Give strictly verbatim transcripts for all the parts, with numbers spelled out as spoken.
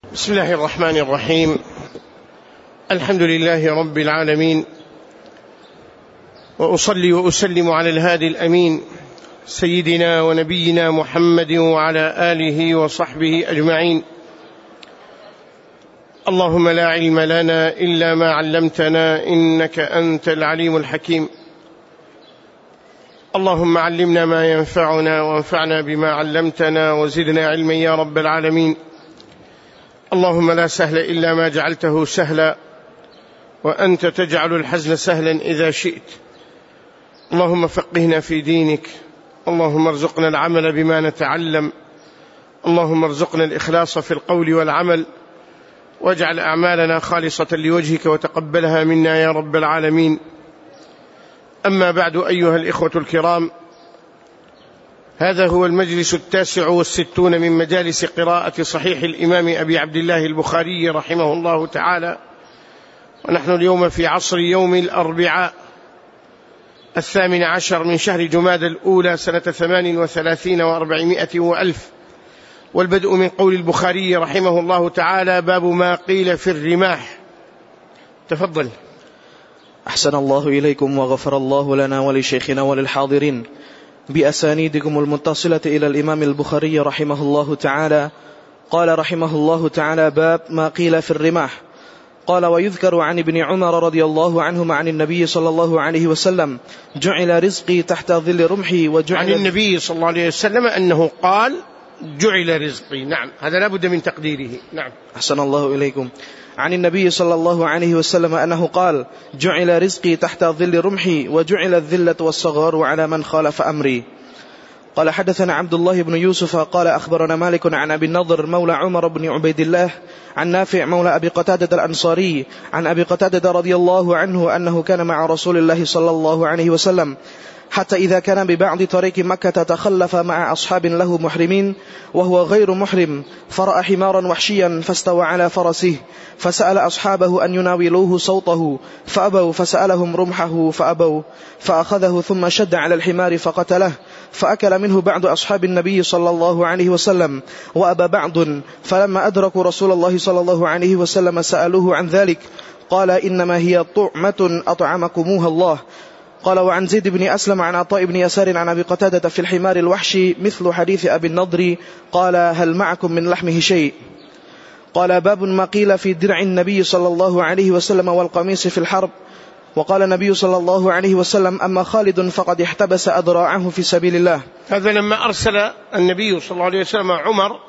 بسم الله الرحمن الرحيم. الحمد لله رب العالمين، وأصلي وأسلم على الهادي الأمين سيدنا ونبينا محمد وعلى آله وصحبه أجمعين. اللهم لا علم لنا إلا ما علمتنا إنك أنت العليم الحكيم. اللهم علمنا ما ينفعنا وانفعنا بما علمتنا وزدنا علما يا رب العالمين. اللهم لا سهل إلا ما جعلته سهلا، وأنت تجعل الحزن سهلا إذا شئت. اللهم فقهنا في دينك، اللهم ارزقنا العمل بما نتعلم، اللهم ارزقنا الإخلاص في القول والعمل، واجعل أعمالنا خالصة لوجهك وتقبلها منا يا رب العالمين. أما بعد، أيها الإخوة الكرام، هذا هو المجلس التاسع والستون من مجالس قراءة صحيح الإمام أبي عبد الله البخاري رحمه الله تعالى، ونحن اليوم في عصر يوم الأربعاء الثامن عشر من شهر جمادى الأولى سنة ثمان وثلاثين وأربعمائة وألف، والبدء من قول البخاري رحمه الله تعالى: باب ما قيل في الرماح. تفضل. أحسن الله إليكم وغفر الله لنا ولشيخنا وللحاضرين بأسانيدكم المتصلة إلى الإمام البخاري رحمه الله تعالى. قال رحمه الله تعالى: باب ما قيل في الرماح. قال: ويذكر عن ابن عمر رضي الله عنهما عن النبي صلى الله عليه وسلم: جعل رزقي تحت ظل رمحي. وجعل عن النبي صلى الله عليه وسلم أنه قال: جعل رزقي. نعم، هذا لا بد من تقديره. نعم. أحسن الله إليكم. عن النبي صلى الله عليه وسلم أنه قال: جعل رزقي تحت ظل رمحي، وجعل الذلة والصغار على من خالف أمري. قال: حدثنا عبد الله بن يوسف قال: أخبرنا مالك عن أبي النضر مولى عمر بن عبيد الله عن نافع مولى أبي قتادة الأنصاري عن أبي قتادة رضي الله عنه أنه كان مع رسول الله صلى الله عليه وسلم، حتى إذا كان ببعض طريق مكة تخلف مع أصحاب له محرمين وهو غير محرم، فرأى حمارا وحشيا فاستوى على فرسه، فسأل أصحابه أن يناولوه صوته فأبوا، فسألهم رمحه فأبوا، فأخذه ثم شد على الحمار فقتله، فأكل منه بعض أصحاب النبي صلى الله عليه وسلم وأبى بعض، فلما أدركوا رسول الله صلى الله عليه وسلم سألوه عن ذلك، قال: إنما هي طعمة أطعمكموها الله. قال: وعن زيد بن أسلم عن عطاء بن يسار عن أبي قتادة في الحمار الوحشي مثل حديث أبي النضر، قال: هل معكم من لحمه شيء؟ قال: باب ما قيل في درع النبي صلى الله عليه وسلم والقميص في الحرب. وقال النبي صلى الله عليه وسلم: أما خالد فقد احتبس أذراعه في سبيل الله. هذا لما أرسل النبي صلى الله عليه وسلم عمر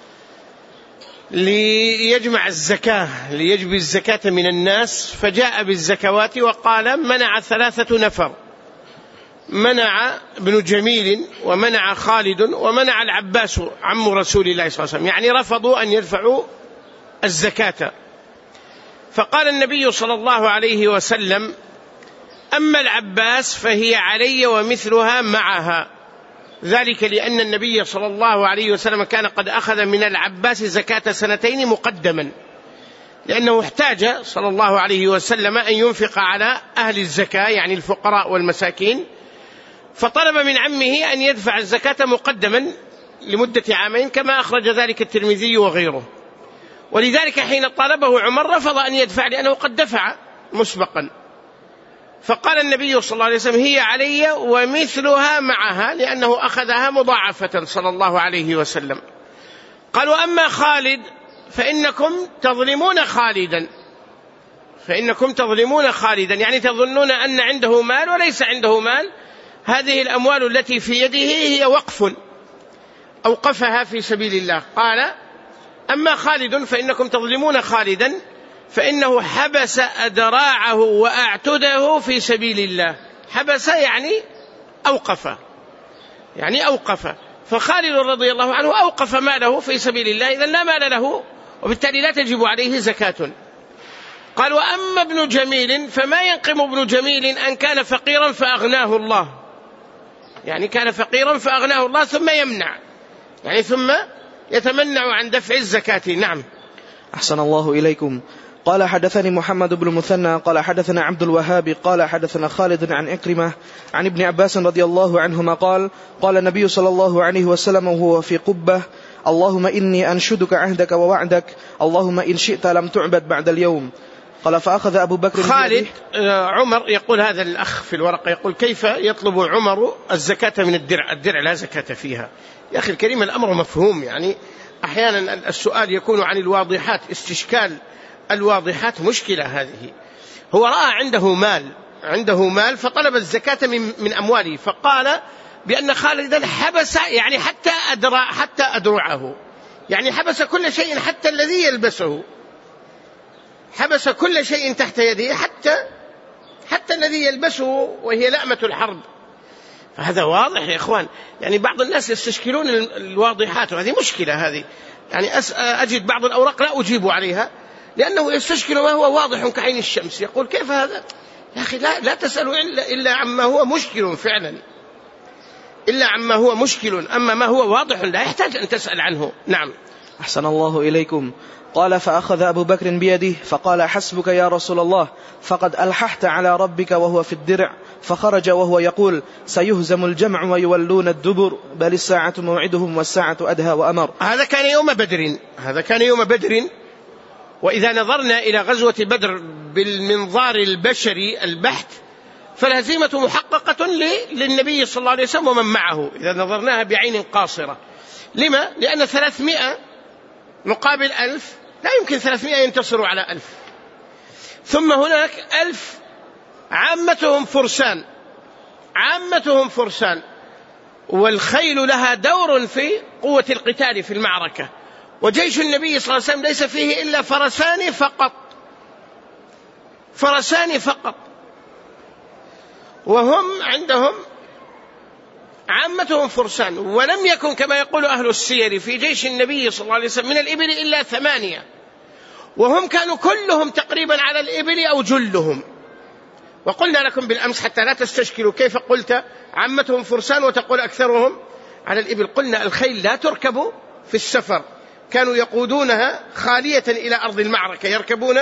ليجمع الزكاة، ليجبي الزكاة من الناس، فجاء بالزكوات وقال: منع ثلاثة نفر، منع ابن جميل ومنع خالد ومنع العباس عم رسول الله صلى الله عليه وسلم، يعني رفضوا أن يدفعوا الزكاة. فقال النبي صلى الله عليه وسلم: أما العباس فهي علي ومثلها معها، ذلك لأن النبي صلى الله عليه وسلم كان قد أخذ من العباس زكاة سنتين مقدما، لأنه احتاج صلى الله عليه وسلم أن ينفق على أهل الزكاة يعني الفقراء والمساكين، فطلب من عمه أن يدفع الزكاة مقدما لمدة عامين، كما أخرج ذلك الترمذي وغيره. ولذلك حين طالبه عمر رفض أن يدفع لأنه قد دفع مسبقا، فقال النبي صلى الله عليه وسلم: هي علي ومثلها معها، لأنه أخذها مضاعفة صلى الله عليه وسلم. قال: وأما خالد فإنكم تظلمون خالدا، فإنكم تظلمون خالدا، يعني تظنون أن عنده مال وليس عنده مال، هذه الأموال التي في يده هي وقف أوقفها في سبيل الله. قال: أما خالد فإنكم تظلمون خالدا فإنه حبس أدراعه وأعتده في سبيل الله. حبس يعني أوقف، يعني أوقف، فخالد رضي الله عنه أوقف ماله في سبيل الله، إذن لا مال له وبالتالي لا تجب عليه زكاة. قال: وأما ابن جميل فما ينقم ابن جميل أن كان فقيرا فأغناه الله، يعني كان فقيرا فأغناه الله ثم يمنع، يعني ثم يتمنع عن دفع الزكاة. نعم. أحسن الله إليكم. قال: حدثني محمد بن مثنى قال: حدثنا عبد الوهاب قال: حدثنا خالد عن إكرمة عن ابن عباس رضي الله عنهما قال: قال النبي صلى الله عليه وسلم وهو في قبة: اللهم إني أنشدك عهدك ووعدك، اللهم إن شئت لم تعبد بعد اليوم. قال فأخذ أبو بكر خالد عمر يقول هذا الأخ في الورقة يقول كيف يطلب عمر الزكاة من الدرع؟ الدرع لا زكاة فيها. يا أخي الكريم الأمر مفهوم، يعني أحيانا السؤال يكون عن الواضحات، استشكال الواضحات مشكلة هذه. هو رأى عنده مال عنده مال فطلب الزكاة من, من أمواله، فقال بأن خالدا حبس يعني حتى أدرع حتى أدرعه، يعني حبس كل شيء حتى الذي يلبسه، حبس كل شيء تحت يده حتى حتى الذي يلبسه وهي لأمة الحرب. فهذا واضح يا إخوان، يعني بعض الناس يستشكلون الواضحات، وهذه مشكلة هذه. يعني أجد بعض الأوراق لا أجيب عليها لأنه يستشكل ما هو واضح كعين الشمس، يقول كيف هذا؟ يا أخي لا, لا تسألوا إلا, إلا عما هو مشكل فعلا، إلا عما هو مشكل، أما ما هو واضح لا يحتاج أن تسأل عنه. نعم. أحسن الله إليكم. قال فأخذ أبو بكر بيده فقال حسبك يا رسول الله، فقد ألححت على ربك وهو في الدرع. فخرج وهو يقول سيهزم الجمع ويولون الدبر، بل الساعة موعدهم والساعة أدهى وأمر. هذا كان يوم بدر هذا كان يوم بدر وإذا نظرنا إلى غزوة بدر بالمنظار البشري البحت فالهزيمة محققة للنبي صلى الله عليه وسلم ومن معه إذا نظرناها بعين قاصرة. لما؟ لأن ثلاثمائة مقابل ألف لا يمكن ثلاثمائة ينتصروا على ألف، ثم هناك ألف عامتهم فرسان عامتهم فرسان والخيل لها دور في قوة القتال في المعركة، وجيش النبي صلى الله عليه وسلم ليس فيه إلا فرسان فقط فرسان فقط وهم عندهم عامتهم فرسان. ولم يكن كما يقول أهل السير في جيش النبي صلى الله عليه وسلم من الإبل إلا ثمانية، وهم كانوا كلهم تقريبا على الإبل أو جلهم. وقلنا لكم بالأمس حتى لا تستشكلوا كيف قلت عامتهم فرسان وتقول أكثرهم على الإبل. قلنا الخيل لا تركب في السفر، كانوا يقودونها خالية إلى أرض المعركة، يركبون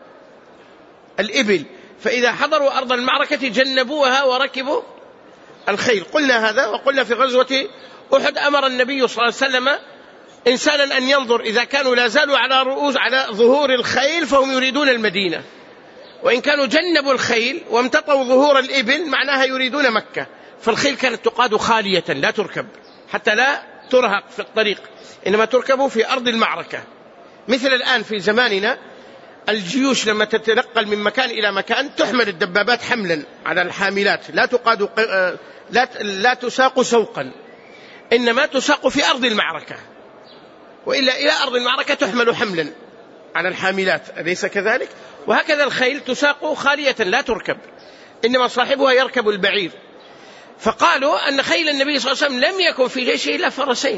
الإبل، فإذا حضروا أرض المعركة جنبوها وركبوا الخيل. قلنا هذا. وقلنا في غزوة أحد أمر النبي صلى الله عليه وسلم إنسانا أن ينظر إذا كانوا لا زالوا على رؤوس على ظهور الخيل فهم يريدون المدينة، وإن كانوا جنبوا الخيل وامتطوا ظهور الإبل معناها يريدون مكة. فالخيل كانت تقاد خالية لا تركب حتى لا ترهق في الطريق، إنما تركب في أرض المعركة. مثل الآن في زماننا الجيوش لما تتنقل من مكان إلى مكان تحمل الدبابات حملا على الحاملات، لا تقاد لا لا تساق سوقا، إنما تساق في أرض المعركة، وإلا إلى أرض المعركة تحمل حملا على الحاملات، أليس كذلك؟ وهكذا الخيل تساق خالية لا تركب، إنما صاحبها يركب البعير. فقالوا أن خيل النبي صلى الله عليه وسلم لم يكن في جيشه إلا فرسين،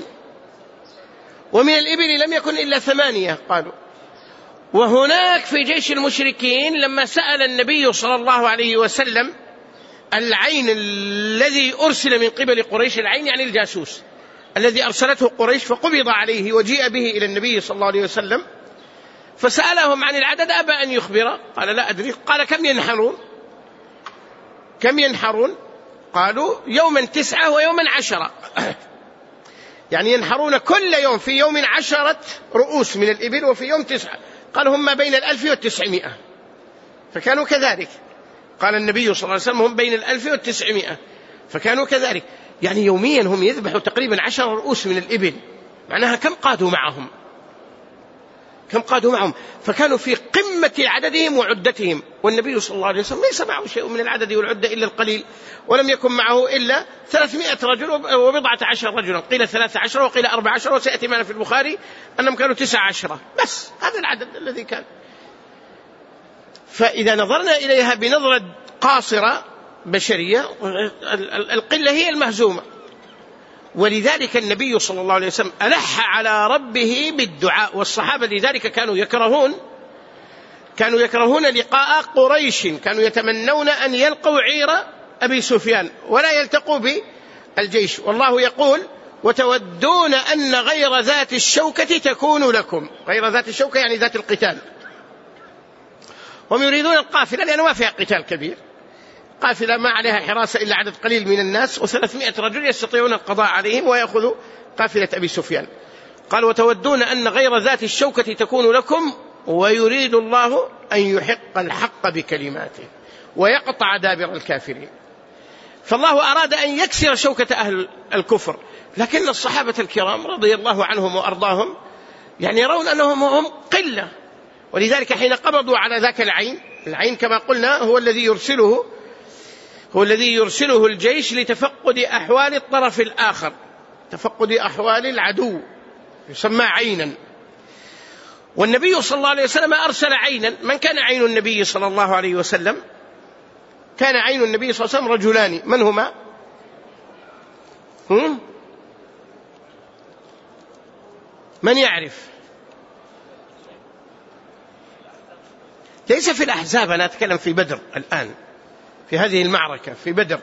ومن الإبل لم يكن إلا ثمانية قالوا. وهناك في جيش المشركين لما سأل النبي صلى الله عليه وسلم العين الذي أرسل من قبل قريش، العين يعني الجاسوس الذي أرسلته قريش فقبض عليه وجيء به إلى النبي صلى الله عليه وسلم، فسألهم عن العدد أبى أن يخبر، قال لا أدري. قال كم ينحرون كم ينحرون قالوا يوما تسعة ويوما عشرة يعني ينحرون كل يوم، في يوم عشرة رؤوس من الإبل وفي يوم تسعة. قالوا هم بين الألف والتسعمائة، فكانوا كذلك. قال النبي صلى الله عليه وسلم هم بين الألف والتسعمائة، فكانوا كذلك. يعني يوميا هم يذبحوا تقريبا عشر رؤوس من الإبل، معناها كم قادوا معهم كم قادوا معهم فكانوا في قمة عددهم وعدتهم. والنبي صلى الله عليه وسلم ليس معه شيء من العدد والعدة إلا القليل، ولم يكن معه إلا ثلاثمائة رجل وبضعة عشر رجلا، قيل ثلاثة عشر وقيل أربع عشر، وسيأتي معنا في البخاري أنهم كانوا تسعة عشرة، بس هذا العدد الذي كان. فإذا نظرنا إليها بنظرة قاصرة بشرية القلة هي المهزومة. ولذلك النبي صلى الله عليه وسلم ألح على ربه بالدعاء، والصحابة لذلك كانوا يكرهون كانوا يكرهون لقاء قريش، كانوا يتمنون أن يلقوا عير أبي سفيان ولا يلتقوا بالجيش. والله يقول وتودون أن غير ذات الشوكة تكون لكم. غير ذات الشوكة يعني ذات القتال، هم يريدون القافلة لأنه ما فيها قتال كبير، قافلة ما عليها حراسة إلا عدد قليل من الناس، وثلاثمائة رجل يستطيعون القضاء عليهم ويأخذوا قافلة أبي سفيان. قال وتودون أن غير ذات الشوكة تكون لكم ويريد الله أن يحق الحق بكلماته ويقطع دابر الكافرين. فالله أراد أن يكسر شوكة أهل الكفر، لكن الصحابة الكرام رضي الله عنهم وأرضاهم يعني يرون أنهم هم قلة، ولذلك حين قبضوا على ذاك العين، العين كما قلنا هو الذي يرسله هو الذي يرسله الجيش لتفقد أحوال الطرف الآخر، تفقد أحوال العدو، يسمى عينا. والنبي صلى الله عليه وسلم أرسل عينا. من كان عين النبي صلى الله عليه وسلم؟ كان عين النبي صلى الله عليه وسلم رجلان. من هما؟ هم؟ من يعرف؟ ليس في الأحزاب، أنا أتكلم في بدر الآن، في هذه المعركة في بدر.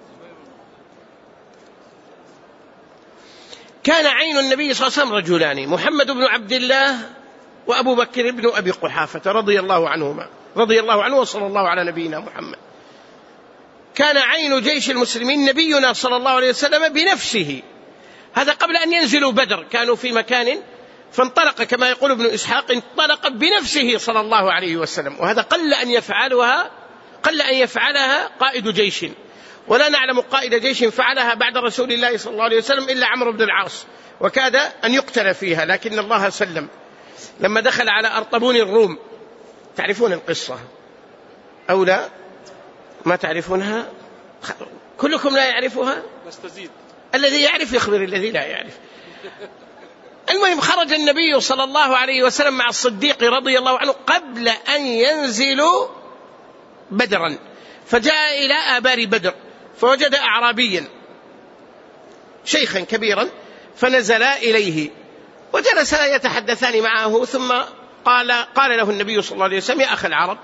كان عين النبي صلى الله عليه وسلم رجلان، محمد بن عبد الله وأبو بكر بن أبي قحافة رضي الله عنهما، رضي الله عنه وصلى الله على نبينا محمد. كان عين جيش المسلمين نبينا صلى الله عليه وسلم بنفسه، هذا قبل أن ينزلوا بدر، كانوا في مكان فانطلق كما يقول ابن إسحاق، انطلق بنفسه صلى الله عليه وسلم، وهذا قل أن يفعلها قل أن يفعلها قائد جيش، ولا نعلم قائد جيش فعلها بعد رسول الله صلى الله عليه وسلم إلا عمرو بن العاص، وكاد أن يقتل فيها، لكن الله سلم. لما دخل على أرطبون الروم، تعرفون القصة أو لا؟ ما تعرفونها؟ كلكم لا يعرفها؟ نستزيد. الذي يعرف يخبر الذي لا يعرف. المهم خرج النبي صلى الله عليه وسلم مع الصديق رضي الله عنه قبل أن ينزلوا بدرا، فجاء إلى آبار بدر فوجد أعرابيا شيخا كبيرا، فنزلا إليه وجلسا يتحدثان معه، ثم قال قال له النبي صلى الله عليه وسلم: يا أخ العرب،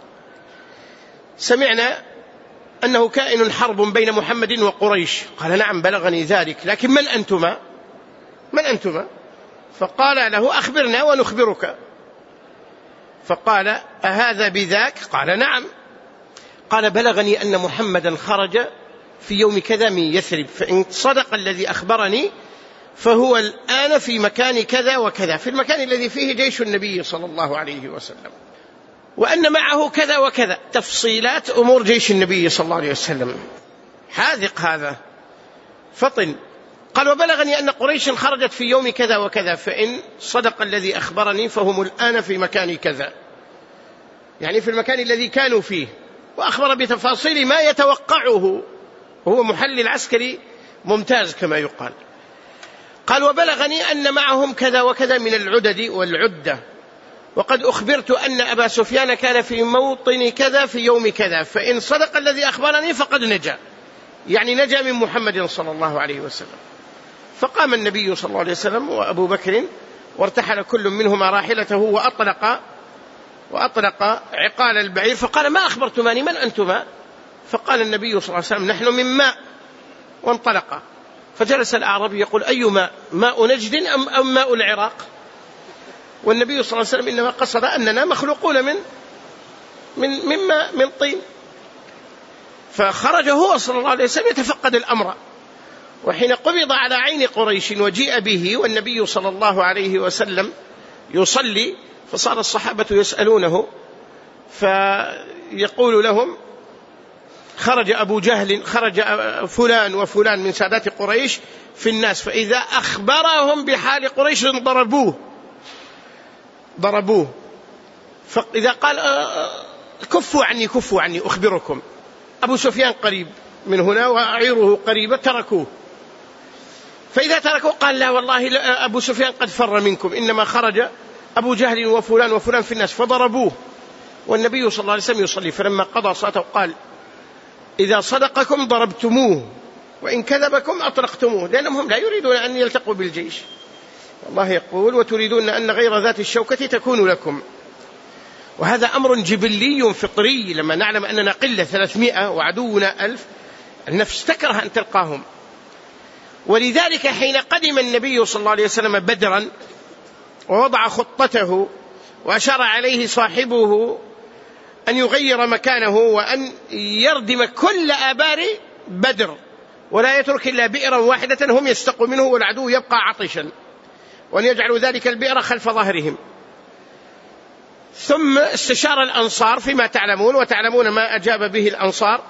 سمعنا أنه كائن حرب بين محمد وقريش. قال: نعم بلغني ذلك، لكن من أنتما؟ من أنتما؟ فقال له: أخبرنا ونخبرك. فقال: أهذا بذاك؟ قال: نعم. قال: بلغني أن محمدا خرج في يوم كذا من يثرب، فإن صدق الذي أخبرني فهو الآن في مكان كذا وكذا، في المكان الذي فيه جيش النبي صلى الله عليه وسلم، وأن معه كذا وكذا، تفصيلات أمور جيش النبي صلى الله عليه وسلم. حاذق هذا، فطن. قال: وبلغني أن قريش خرجت في يوم كذا وكذا، فإن صدق الذي أخبرني فهم الآن في مكان كذا، يعني في المكان الذي كانوا فيه، وأخبر بتفاصيل ما يتوقعه، وهو محلل عسكري ممتاز كما يقال. قال: وبلغني أن معهم كذا وكذا من العدد والعدة، وقد أخبرت أن أبا سفيان كان في موطن كذا في يوم كذا، فإن صدق الذي أخبرني فقد نجا، يعني نجا من محمد صلى الله عليه وسلم. فقام النبي صلى الله عليه وسلم وأبو بكر، وارتحل كل منهما راحلته، وأطلق وأطلق عقال البعير، فقال: ما أخبرتماني، من أنتما؟ فقال النبي صلى الله عليه وسلم: نحن من ماء. وانطلق. فجلس الأعرابي يقول: أي ماء؟ ماء نجد أم, أم ماء العراق؟ والنبي صلى الله عليه وسلم إنما قصد أننا مخلوقون من من من ماء، من طين. فخرج هو صلى الله عليه وسلم يتفقد الأمر، وحين قبض على عين قريش وجيء به والنبي صلى الله عليه وسلم يصلي، فصار الصحابة يسألونه، فيقول لهم: خرج أبو جهل، خرج فلان وفلان من سادات قريش في الناس، فإذا أخبرهم بحال قريش ضربوه ضربوه فإذا قال: كفوا عني كفوا عني أخبركم، أبو سفيان قريب من هنا وعيره قريبة، تركوه. فإذا تركوه قال: لا والله أبو سفيان قد فر منكم، إنما خرج أبو جهل وفلان وفلان في الناس، فضربوه. والنبي صلى الله عليه وسلم يصلي، فلما قضى صلاته قال: إذا صدقكم ضربتموه، وإن كذبكم أطلقتموه، لأنهم لا يريدون أن يلتقوا بالجيش. الله يقول: وتريدون أن غير ذات الشوكة تكون لكم. وهذا أمر جبلي فطري، لما نعلم أننا قلة ثلاثمائة وعدونا ألف، النفس تكره أن تلقاهم. ولذلك حين قدم النبي صلى الله عليه وسلم بدرا ووضع خطته وأشار عليه صاحبه أن يغير مكانه وأن يردم كل آبار بدر، ولا يترك إلا بئرا واحدة هم يستقوا منه والعدو يبقى عطشا، وأن يجعلوا ذلك البئر خلف ظهرهم. ثم استشار الأنصار فيما تعلمون، وتعلمون ما أجاب به الأنصار.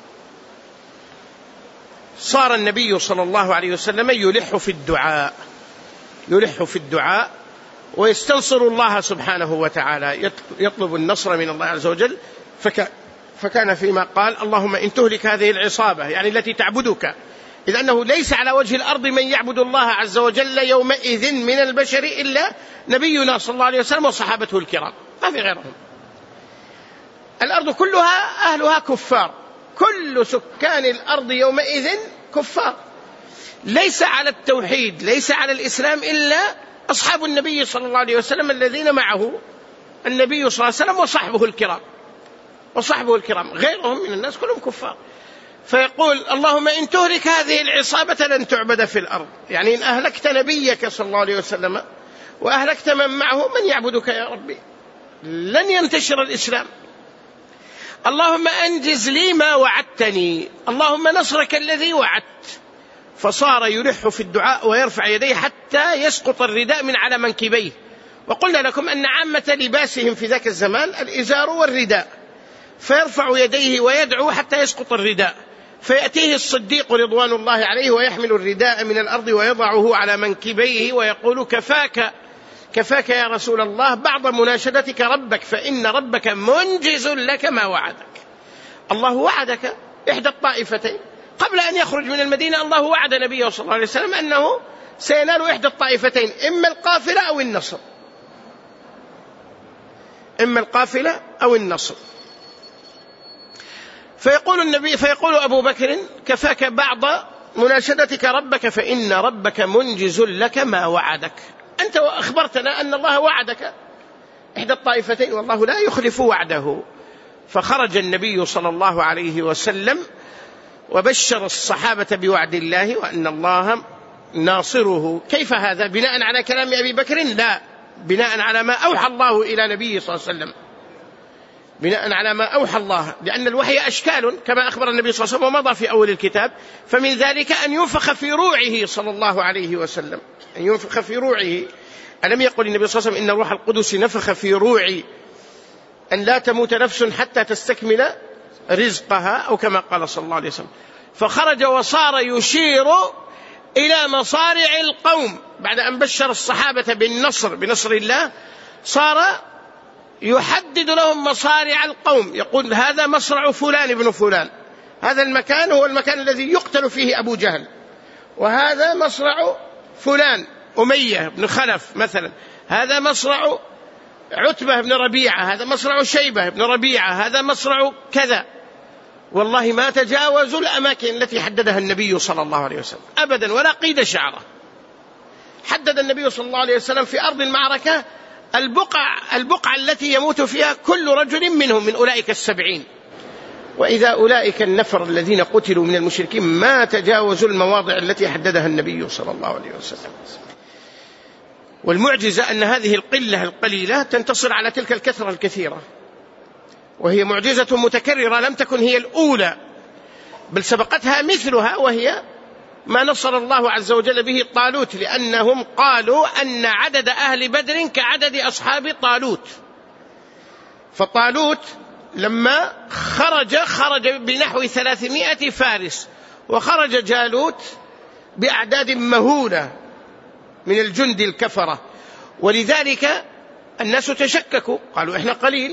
صار النبي صلى الله عليه وسلم يلح في الدعاء يلح في الدعاء ويستنصر الله سبحانه وتعالى، يطلب النصر من الله عز وجل. فكان فيما قال: اللهم إن تهلك هذه العصابة، يعني التي تعبدك، إذ أنه ليس على وجه الأرض من يعبد الله عز وجل يومئذ من البشر إلا نبينا صلى الله عليه وسلم وصحابته الكرام، ما في غيرهم. الأرض كلها أهلها كفار، كل سكان الأرض يومئذ كفار، ليس على التوحيد، ليس على الإسلام إلا أصحاب النبي صلى الله عليه وسلم الذين معه النبي صلى الله عليه وسلم وصحبه الكرام وصحبه الكرام غيرهم من الناس كلهم كفار. فيقول: اللهم إن تهلك هذه العصابة لن تعبد في الأرض، يعني إن أهلكت نبيك صلى الله عليه وسلم وأهلكت من معه من يعبدك يا ربي لن ينتشر الإسلام. اللهم أنجز لي ما وعدتني، اللهم نصرك الذي وعدت. فصار يلح في الدعاء ويرفع يديه حتى يسقط الرداء من على منكبيه. وقلنا لكم أن عامة لباسهم في ذاك الزمان الإزار والرداء، فيرفع يديه ويدعو حتى يسقط الرداء، فيأتيه الصديق رضوان الله عليه ويحمل الرداء من الأرض ويضعه على منكبيه ويقول: كفاك كفاك يا رسول الله بعض مناشدتك ربك، فإن ربك منجز لك ما وعدك. الله وعدك إحدى الطائفتين قبل أن يخرج من المدينة. الله وعد نبيه صلى الله عليه وسلم أنه سينال إحدى الطائفتين، إما القافلة أو النصر، إما القافلة أو النصر. فيقول النبي فيقول أبو بكر: كفاك بعض مناشدتك ربك، فإن ربك منجز لك ما وعدك. أنت أخبرتنا أن الله وعدك إحدى الطائفتين والله لا يخلف وعده. فخرج النبي صلى الله عليه وسلم وبشر الصحابة بوعد الله وأن الله ناصره. كيف هذا؟ بناء على كلام أبي بكر؟ لا، بناء على ما أوحى الله إلى نبيه صلى الله عليه وسلم، بناء على ما أوحى الله، لأن الوحي أشكال كما أخبر النبي صلى الله عليه وسلم ومضى في أول الكتاب. فمن ذلك أن ينفخ في روعه صلى الله عليه وسلم، أن ينفخ في روعه. ألم يقل النبي صلى الله عليه وسلم: إن الروح القدس نفخ في روعي أن لا تموت نفس حتى تستكمل رزقها، أو كما قال صلى الله عليه وسلم. فخرج وصار يشير إلى مصارع القوم بعد أن بشر الصحابة بالنصر بنصر الله، صار يحدد لهم مصارع القوم، يقول: هذا مصرع فلان ابن فلان، هذا المكان هو المكان الذي يقتل فيه أبو جهل، وهذا مصرع فلان أمية بن خلف مثلا، هذا مصرع عتبة بن ربيعة، هذا مصرع شيبة بن ربيعة، هذا مصرع كذا. والله ما تجاوزوا الأماكن التي حددها النبي صلى الله عليه وسلم أبدا ولا قيد شعره. حدد النبي صلى الله عليه وسلم في أرض المعركة البقع, البقع التي يموت فيها كل رجل منهم من أولئك السبعين، وإذا أولئك النفر الذين قتلوا من المشركين ما تجاوزوا المواضع التي حددها النبي صلى الله عليه وسلم. والمعجزة أن هذه القلة القليلة تنتصر على تلك الكثرة الكثيرة، وهي معجزة متكررة لم تكن هي الأولى، بل سبقتها مثلها، وهي ما نصر الله عز وجل به طالوت، لأنهم قالوا أن عدد أهل بدر كعدد أصحاب طالوت. فطالوت لما خرج خرج بنحو ثلاثمائة فارس، وخرج جالوت بأعداد مهولة من الجند الكفرة، ولذلك الناس تشككوا قالوا إحنا قليل،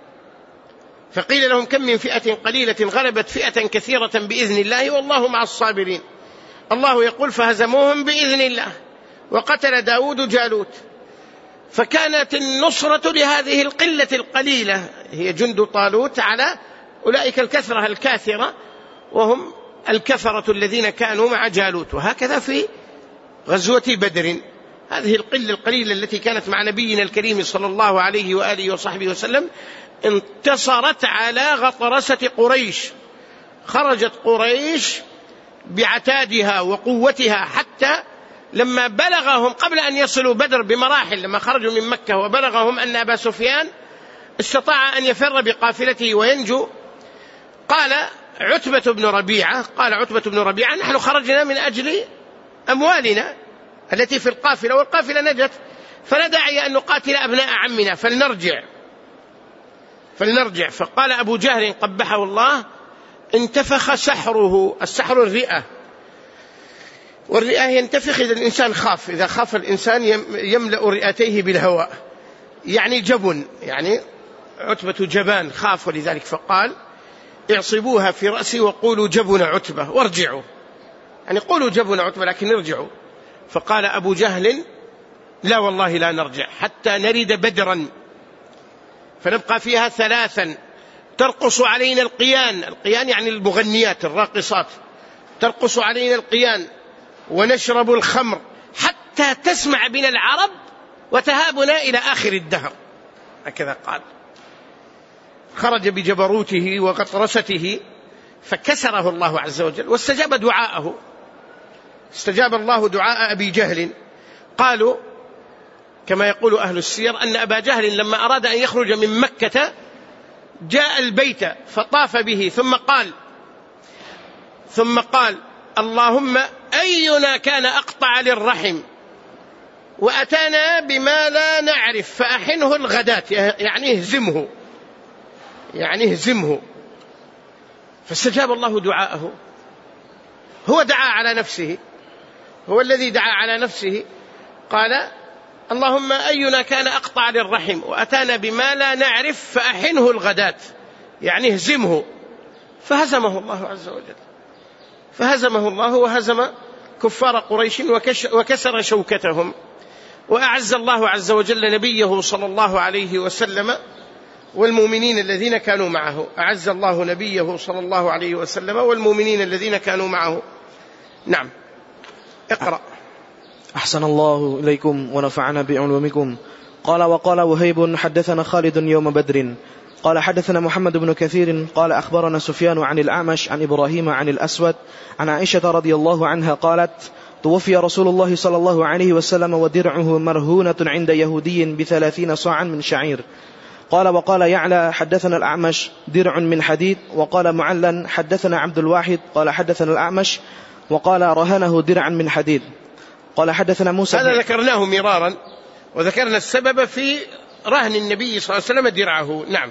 فقيل لهم: كم من فئة قليلة غلبت فئة كثيرة بإذن الله والله مع الصابرين. الله يقول: فهزموهم بإذن الله وقتل داود جالوت. فكانت النصرة لهذه القلة القليلة هي جند طالوت على أولئك الكثرة الكاثرة وهم الكفرة الذين كانوا مع جالوت. وهكذا في غزوة بدر، هذه القلة القليلة التي كانت مع نبينا الكريم صلى الله عليه وآله وصحبه وسلم انتصرت على غطرسة قريش. خرجت قريش بعتادها وقوتها، حتى لما بلغهم قبل أن يصلوا بدر بمراحل، لما خرجوا من مكة وبلغهم أن أبا سفيان استطاع أن يفر بقافلته وينجو، قال عتبة بن ربيعة قال عتبة بن ربيعة: نحن خرجنا من أجل أموالنا، التي في القافلة، والقافلة نجت، فلا داعي أن نقاتل أبناء عمنا، فلنرجع فلنرجع فقال أبو جهل قبحه الله: انتفخ سحره. السحر الرئة، والرئة ينتفخ إذا الإنسان خاف، إذا خاف الإنسان يملأ رئتيه بالهواء، يعني جبن، يعني عتبة جبان، خاف، ولذلك فقال: اعصبوها في رأسي وقولوا جبن عتبة وارجعوا، يعني قولوا جبن عتبة لكن ارجعوا. فقال أبو جهل: لا والله لا نرجع حتى نرد بدرا فنبقى فيها ثلاثا ترقص علينا القيان. القيان يعني المغنيات الراقصات، ترقص علينا القيان، ونشرب الخمر حتى تسمع بنا العرب وتهابنا إلى آخر الدهر. هكذا قال. خرج بجبروته وغطرسته فكسره الله عز وجل، واستجاب دعاءه، استجاب الله دعاء أبي جهل. قالوا كما يقول أهل السير أن أبا جهل لما أراد أن يخرج من مكة جاء البيت فطاف به ثم قال ثم قال اللهم أينا كان أقطع للرحم وأتانا بما لا نعرف فأحنه الغداة، يعني اهزمه، يعني اهزمه. فاستجاب الله دعاءه. هو دعا على نفسه، هو الذي دعا على نفسه، قال اللهم أينا كان أقطع للرحم وأتانا بما لا نعرف فأحنه الغداة، يعني اهزمه. فهزمه الله عز وجل، فهزمه الله وهزم كفار قريش وكسر شوكتهم، وأعز الله عز وجل نبيه صلى الله عليه وسلم والمؤمنين الذين كانوا معه. أعز الله نبيه صلى الله عليه وسلم والمؤمنين الذين كانوا معه. نعم، اقرأ. أحسن الله إليكم ونفعنا بعلومكم. قال وقال وهيب حدثنا خالد يوم بدر قال حدثنا محمد بن كثير قال أخبرنا سفيان عن الأعمش عن إبراهيم عن الأسود عن عائشة رضي الله عنها قالت توفي رسول الله صلى الله عليه وسلم ودرعه مرهونة عند يهودي بثلاثين صاعا من شعير. قال وقال يعلى حدثنا الأعمش درع من حديد. وقال معلا حدثنا عبد الواحد قال حدثنا الأعمش وقال رهنه درعا من حديد. قال حدثنا موسى. هذا ذكرناه مرارا وذكرنا السبب في رهن النبي صلى الله عليه وسلم درعه. نعم.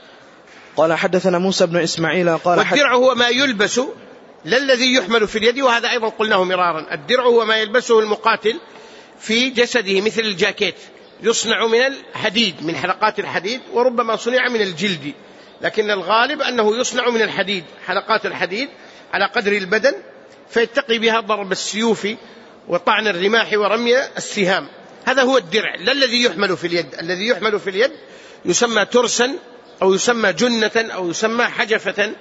قال حدثنا موسى بن إسماعيل قال والدرع هو ما يلبس لا الذي يحمل في اليد، وهذا أيضا قلناه مرارا. الدرع هو ما يلبسه المقاتل في جسده مثل الجاكيت، يصنع من الحديد، من حلقات الحديد، وربما صنع من الجلد، لكن الغالب أنه يصنع من الحديد، حلقات الحديد على قدر البدن، فيتقي بها ضرب السيوف وطعن الرماح ورمي السهام. هذا هو الدرع، لا الذي يحمل في اليد. الذي يحمل في اليد يسمى ترسا أو يسمى جنة أو يسمى حجفة،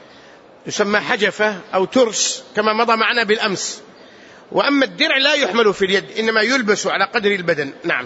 يسمى حجفة أو ترس كما مضى معنا بالأمس. وأما الدرع لا يحمل في اليد، إنما يلبس على قدر البدن. نعم.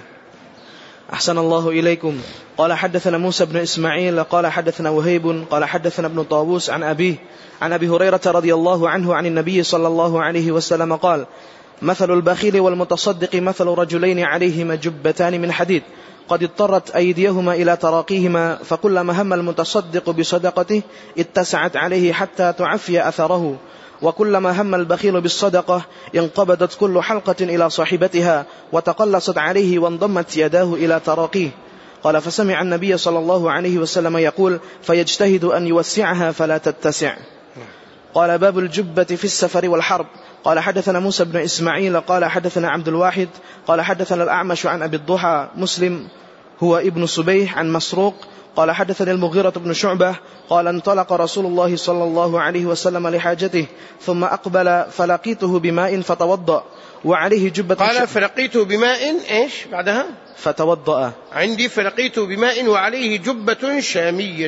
أحسن الله إليكم. قال حدثنا موسى بن إسماعيل قال حدثنا وهيب قال حدثنا ابن طاووس عن أبيه عن أبي هريرة رضي الله عنه عن النبي صلى الله عليه وسلم قال مثل البخيل والمتصدق مثل رجلين عليهما جبتان من حديد قد اضطرت أيديهما إلى تراقيهما فكلما هم المتصدق بصدقته اتسعت عليه حتى تعفي أثره، وكلما هم البخيل بالصدقة انقبضت كل حلقة إلى صاحبتها وتقلصت عليه وانضمت يداه إلى تراقيه. قال فسمع النبي صلى الله عليه وسلم يقول فيجتهد أن يوسعها فلا تتسع. قال باب الجبة في السفر والحرب. قال حدثنا موسى بن إسماعيل قال حدثنا عبد الواحد قال حدثنا الأعمش عن أبي الضحى مسلم هو ابن صبيح عن مسروق قال حدثني المغيرة بن شعبة قال انطلق رسول الله صلى الله عليه وسلم لحاجته ثم أقبل فلقيته بماء فتوضأ وعليه جبة. قال فلقيته بماء إيش بعدها؟ فتوضأ. عندي فلقيته بماء وعليه جبة شامية.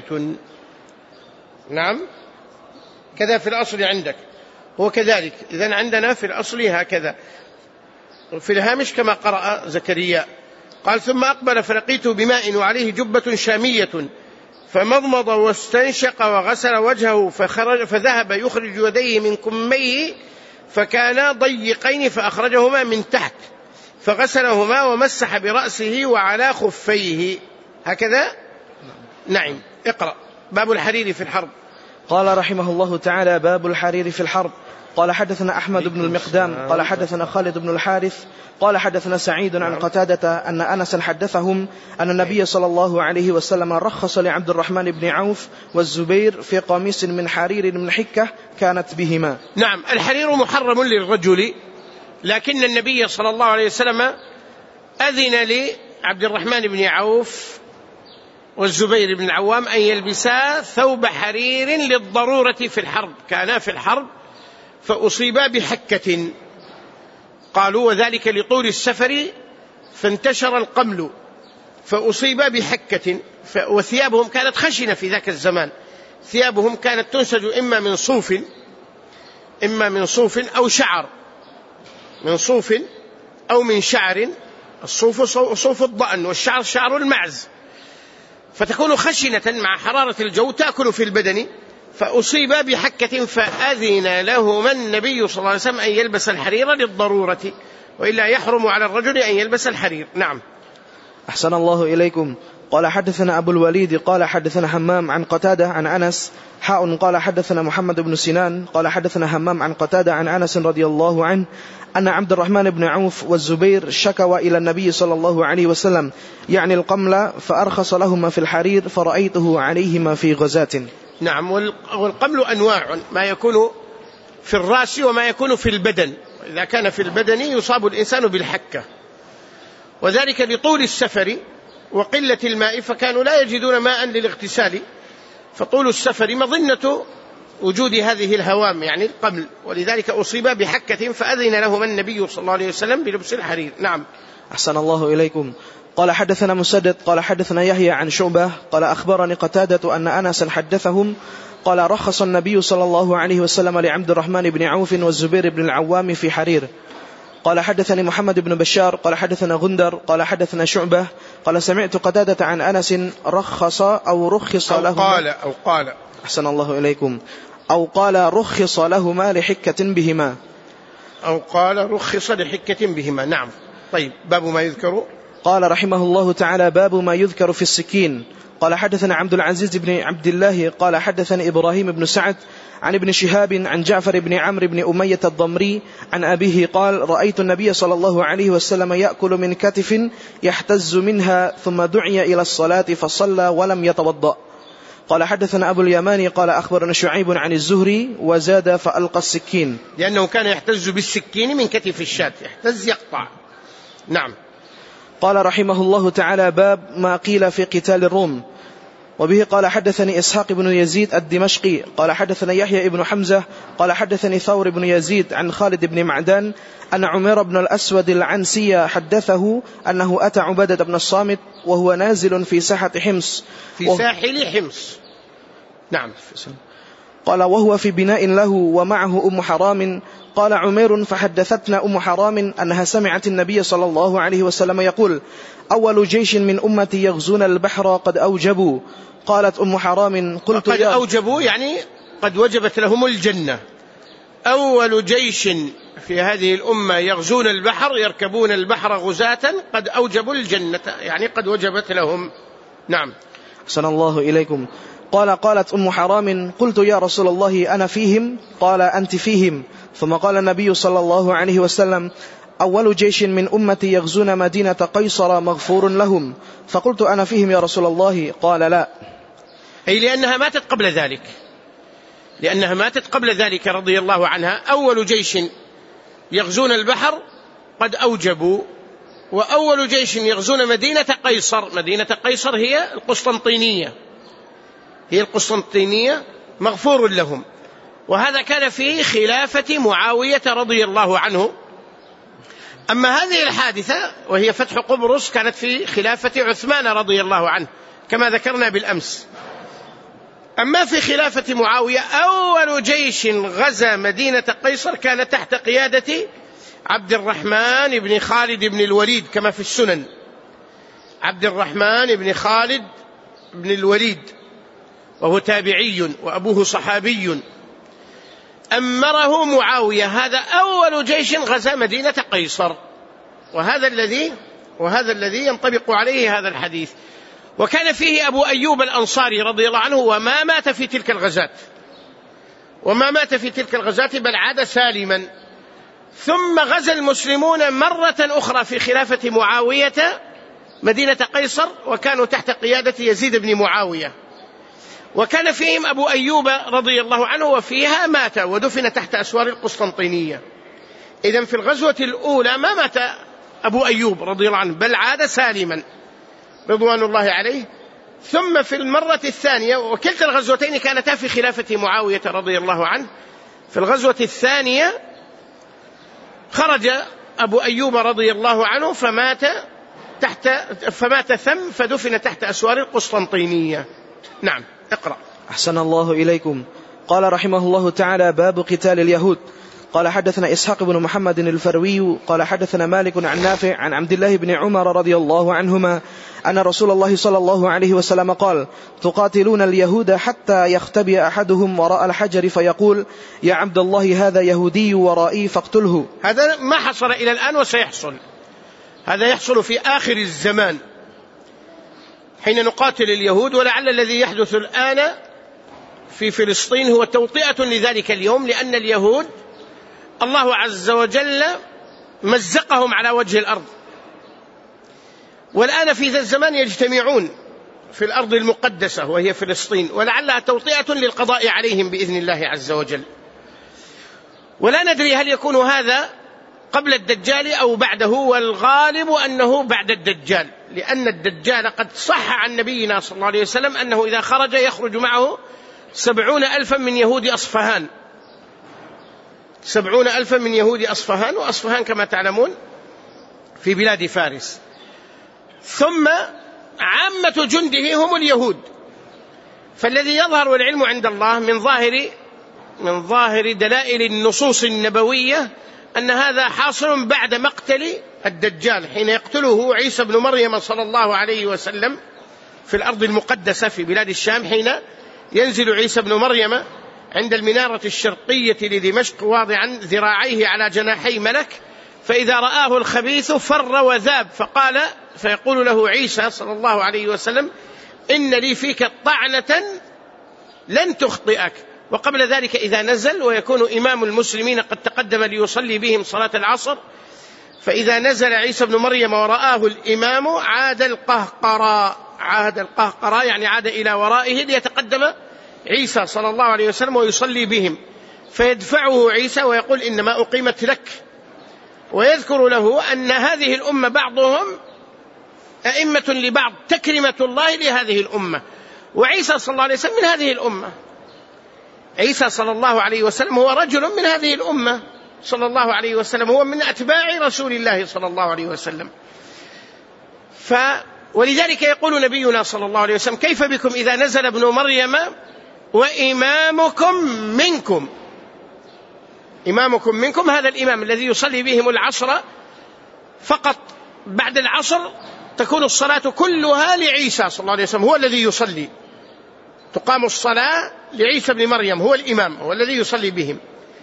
نعم، كذا في الأصل عندك، هو كذلك. إذن عندنا في الأصل هكذا، في الهامش كما قرأ زكريا. قال ثم أقبل فلقيته بماء وعليه جبة شامية فمضمض واستنشق وغسل وجهه فخرج فذهب يخرج يديه من كميه فكانا ضيقين فأخرجهما من تحت فغسلهما ومسح برأسه وعلى خفيه. هكذا. نعم. اقرأ. باب الحرير في الحرب. قال رحمه الله تعالى: باب الحرير في الحرب. قال حدثنا أحمد بن المقدام قال حدثنا خالد بن الحارث قال حدثنا سعيد عن قتادة أن أنسا حدثهم أن النبي صلى الله عليه وسلم رخص لعبد الرحمن بن عوف والزبير في قميص من حرير من حكة كانت بهما. نعم، الحرير محرم للرجل، لكن النبي صلى الله عليه وسلم أذن لعبد الرحمن بن عوف والزبير بن العوام أن يلبسا ثوب حرير للضرورة في الحرب، كانا في الحرب فأصيبا بحكة، قالوا وذلك لطول السفر فانتشر القمل فأصيبا بحكة، وثيابهم كانت خشنة في ذاك الزمان، ثيابهم كانت تنسج إما من صوف إما من صوف أو شعر، من صوف أو من شعر، الصوف صوف الضأن والشعر شعر المعز، فتكون خشنة مع حرارة الجو تأكل في البدن، فأصيب بحكة فأذن لهما النبي صلى الله عليه وسلم أن يلبس الحرير للضرورة، وإلا يحرم على الرجل أن يلبس الحرير. نعم. أحسن الله إليكم. قال حدثنا أبو الوليد قال حدثنا همام عن قتادة عن أنس حاء قال حدثنا محمد بن سنان قال حدثنا همام عن قتادة عن أنس رضي الله عنه أن عبد الرحمن بن عوف والزبير شكوا إلى النبي صلى الله عليه وسلم يعني القمل فأرخص لهما في الحرير فرأيته عليهما في غزاة. نعم، والقمل أنواع، ما يكون في الرأس وما يكون في البدن، إذا كان في البدن يصاب الإنسان بالحكة، وذلك لطول السفر وقلة الماء، فكانوا لا يجدون ماء للاغتسال، فطول السفر مظنة وجود هذه الهوام يعني القمل، ولذلك أصيبا بحكة فأذن لهما النبي صلى الله عليه وسلم بلبس الحرير. نعم. أحسن الله إليكم. قال حدثنا مسدد قال حدثنا يحيى عن شعبة قال أخبرني قتادة أن أنسا حدثهم قال رخص النبي صلى الله عليه وسلم لعبد الرحمن بن عوف والزبير بن العوام في حرير. قال حدثني محمد بن بشار قال حدثنا غندر قال حدثنا شعبة قال سمعت قتادة عن أنس رخص أو رخص أو لهما قال أو قال أحسن الله إليكم أو قال رخص لهما لحكة بهما أو قال رخص لحكة بهما. نعم. طيب، باب ما يذكر. قال رحمه الله تعالى: باب ما يذكر في السكين. قال حدثنا عبد العزيز بن عبد الله قال حدثني إبراهيم بن سعد عن ابن شهاب عن جعفر بن عمرو بن أمية الضمري عن أبيه قال: رأيت النبي صلى الله عليه وسلم يأكل من كتف يحتز منها ثم دعي إلى الصلاة فصلى ولم يتوضأ. قال حدثنا أبو اليماني قال أخبرنا شعيب عن الزهري وزاد فألقى السكين، لأنه كان يحتز بالسكين من كتف الشاة، يحتز يقطع. نعم. قال رحمه الله تعالى: باب ما قيل في قتال الروم. وبه قال حدثني إسحاق بن يزيد الدمشقي قال حدثنا يحيى بن حمزة قال حدثني ثور بن يزيد عن خالد بن معدان أن عمير بن الأسود العنسي حدثه أنه أتى عبادة بن الصامت وهو نازل في ساحة حمص في ساحل حمص. نعم. قال وهو في بناء له ومعه أم حرام. قال عمير: فحدثتنا أم حرام أنها سمعت النبي صلى الله عليه وسلم يقول: أول جيش من أمتي يغزون البحر قد أوجبوا. قالت أم حرام: قلت قد أوجبوا يعني قد وجبت لهم الجنة. أول جيش في هذه الأمة يغزون البحر يركبون البحر غزاة قد أوجبوا الجنة، يعني قد وجبت لهم. نعم. أحسن الله إليكم. قال قالت أم حرام: قلت يا رسول الله أنا فيهم؟ قال: أنت فيهم. ثم قال النبي صلى الله عليه وسلم: أول جيش من أمتي يغزون مدينة قيصر مغفور لهم. فقلت: أنا فيهم يا رسول الله؟ قال: لا. أي لأنها ماتت قبل ذلك، لأنها ماتت قبل ذلك رضي الله عنها. أول جيش يغزون البحر قد أوجبوا، وأول جيش يغزون مدينة قيصر، مدينة قيصر هي القسطنطينية، هي القسطنطينية مغفور لهم. وهذا كان في خلافة معاوية رضي الله عنه. أما هذه الحادثة وهي فتح قبرص كانت في خلافة عثمان رضي الله عنه كما ذكرنا بالأمس. أما في خلافة معاوية أول جيش غزا مدينة قيصر كان تحت قيادة عبد الرحمن بن خالد بن الوليد كما في السنن. عبد الرحمن بن خالد بن الوليد وهو تابعي وأبوه صحابي، أمره معاوية. هذا أول جيش غزا مدينة قيصر، وهذا الذي وهذا الذي ينطبق عليه هذا الحديث. وكان فيه أبو أيوب الأنصاري رضي الله عنه وما مات في تلك الغزاة، وما مات في تلك الغزاة بل عاد سالما. ثم غزا المسلمون مرة أخرى في خلافة معاوية مدينة قيصر، وكانوا تحت قيادة يزيد بن معاوية، وكان فيهم أبو أيوب رضي الله عنه، وفيها مات ودفن تحت أسوار القسطنطينية. إذن في الغزوة الأولى ما مات أبو أيوب رضي الله عنه بل عاد سالما رضوان الله عليه. ثم في المرة الثانية، وكلتا الغزوتين كانتا في خلافة معاوية رضي الله عنه، في الغزوة الثانية خرج أبو أيوب رضي الله عنه فمات تحت فمات ثم فدفن تحت أسوار القسطنطينية. نعم، اقرأ. أحسن الله إليكم. قال رحمه الله تعالى: باب قتال اليهود. قال حدثنا إسحاق بن محمد الفروي قال حدثنا مالك عن نافع عن عبد الله بن عمر رضي الله عنهما أن رسول الله صلى الله عليه وسلم قال: تقاتلون اليهود حتى يختبئ أحدهم وراء الحجر فيقول: يا عبد الله هذا يهودي ورائي فاقتله. هذا ما حصل إلى الآن وسيحصل، هذا يحصل في آخر الزمان حين نقاتل اليهود، ولعل الذي يحدث الآن في فلسطين هو توطئة لذلك اليوم، لأن اليهود الله عز وجل مزقهم على وجه الأرض، والآن في ذا الزمان يجتمعون في الأرض المقدسة وهي فلسطين، ولعلها توطئة للقضاء عليهم بإذن الله عز وجل. ولا ندري هل يكون هذا قبل الدجال أو بعده، والغالب أنه بعد الدجال، لأن الدجال قد صح عن نبينا صلى الله عليه وسلم أنه إذا خرج يخرج معه سبعون ألفا من يهود أصفهان، سبعون ألفا من يهود أصفهان، وأصفهان كما تعلمون في بلاد فارس. ثم عامة جنده هم اليهود. فالذي يظهر والعلم عند الله من ظاهر من ظاهر دلائل النصوص النبوية أن هذا حاصل بعد مقتل الدجال، حين يقتله عيسى بن مريم صلى الله عليه وسلم في الأرض المقدسة في بلاد الشام، حين ينزل عيسى بن مريم عند المنارة الشرقية لدمشق واضعا ذراعيه على جناحي ملك، فإذا رآه الخبيث فر وذاب، فقال فيقول له عيسى صلى الله عليه وسلم: إن لي فيك طعنة لن تخطئك. وقبل ذلك إذا نزل ويكون إمام المسلمين قد تقدم ليصلي بهم صلاة العصر، فإذا نزل عيسى بن مريم ورآه الإمام عاد القهقراء، عاد القهقراء يعني عاد إلى ورائه ليتقدم عيسى صلى الله عليه وسلم ويصلي بهم، فيدفعه عيسى ويقول: إنما أقيمت لك، ويذكر له أن هذه الأمة بعضهم أئمة لبعض، تكرمة الله لهذه الأمة، وعيسى صلى الله عليه وسلم من هذه الأمة. عيسى صلى الله عليه وسلم هو رجل من هذه الأمة صلى الله عليه وسلم، هو من أتباع رسول الله صلى الله عليه وسلم. ف ولذلك يقول نبينا صلى الله عليه وسلم: كيف بكم إذا نزل ابن مريم وإمامكم منكم. إمامكم منكم هذا الإمام الذي يصلي بهم العصر فقط، بعد العصر تكون الصلاة كلها لعيسى صلى الله عليه وسلم، هو الذي يصلي، تقام الصلاة لعيسى بن مريم، هو الإمام، هو الذي يصلي بهم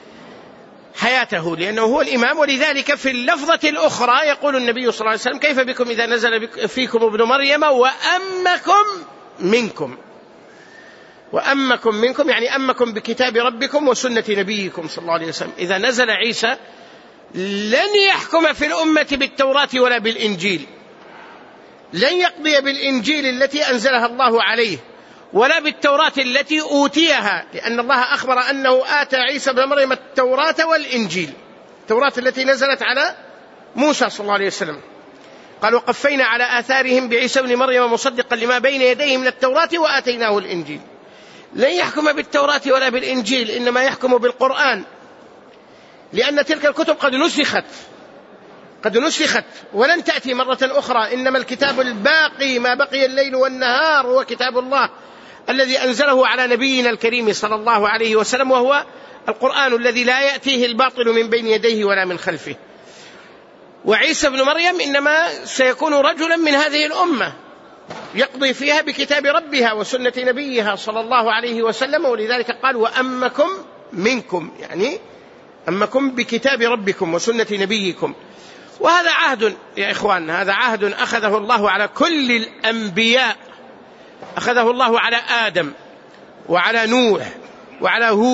حياته لأنه هو الإمام. ولذلك في اللفظة الأخرى يقول النبي صلى الله عليه وسلم: كيف بكم إذا نزل فيكم ابن مريم وأمكم منكم. وأمكم منكم يعني أمكم بكتاب ربكم وسنة نبيكم صلى الله عليه وسلم. إذا نزل عيسى لن يحكم في الأمة بالتوراة ولا بالإنجيل، لن يقضي بالإنجيل التي أنزلها الله عليه ولا بالتوراة التي أوتيها، لأن الله أخبر أنه آتى عيسى بن مريم التوراة والإنجيل، التوراة التي نزلت على موسى صلى الله عليه وسلم. قال: وقفينا على آثارهم بعيسى بن مريم مصدقا لما بين يديه من التوراة وآتيناه الإنجيل. لن يحكم بالتوراة ولا بالإنجيل، إنما يحكم بالقرآن، لأن تلك الكتب قد نسخت قد نسخت ولن تأتي مرة أخرى. إنما الكتاب الباقي ما بقي الليل والنهار هو كتاب الله الذي أنزله على نبينا الكريم صلى الله عليه وسلم، وهو القرآن الذي لا يأتيه الباطل من بين يديه ولا من خلفه. وعيسى بن مريم إنما سيكون رجلا من هذه الأمة يقضي فيها بكتاب ربها وسنة نبيها صلى الله عليه وسلم. ولذلك قال: وأمكم منكم، يعني أمكم بكتاب ربكم وسنة نبيكم. وهذا عهد يا إخوان، هذا عهد أخذه الله على كل الأنبياء، أخذه الله على آدم وعلى نوح وعلى هود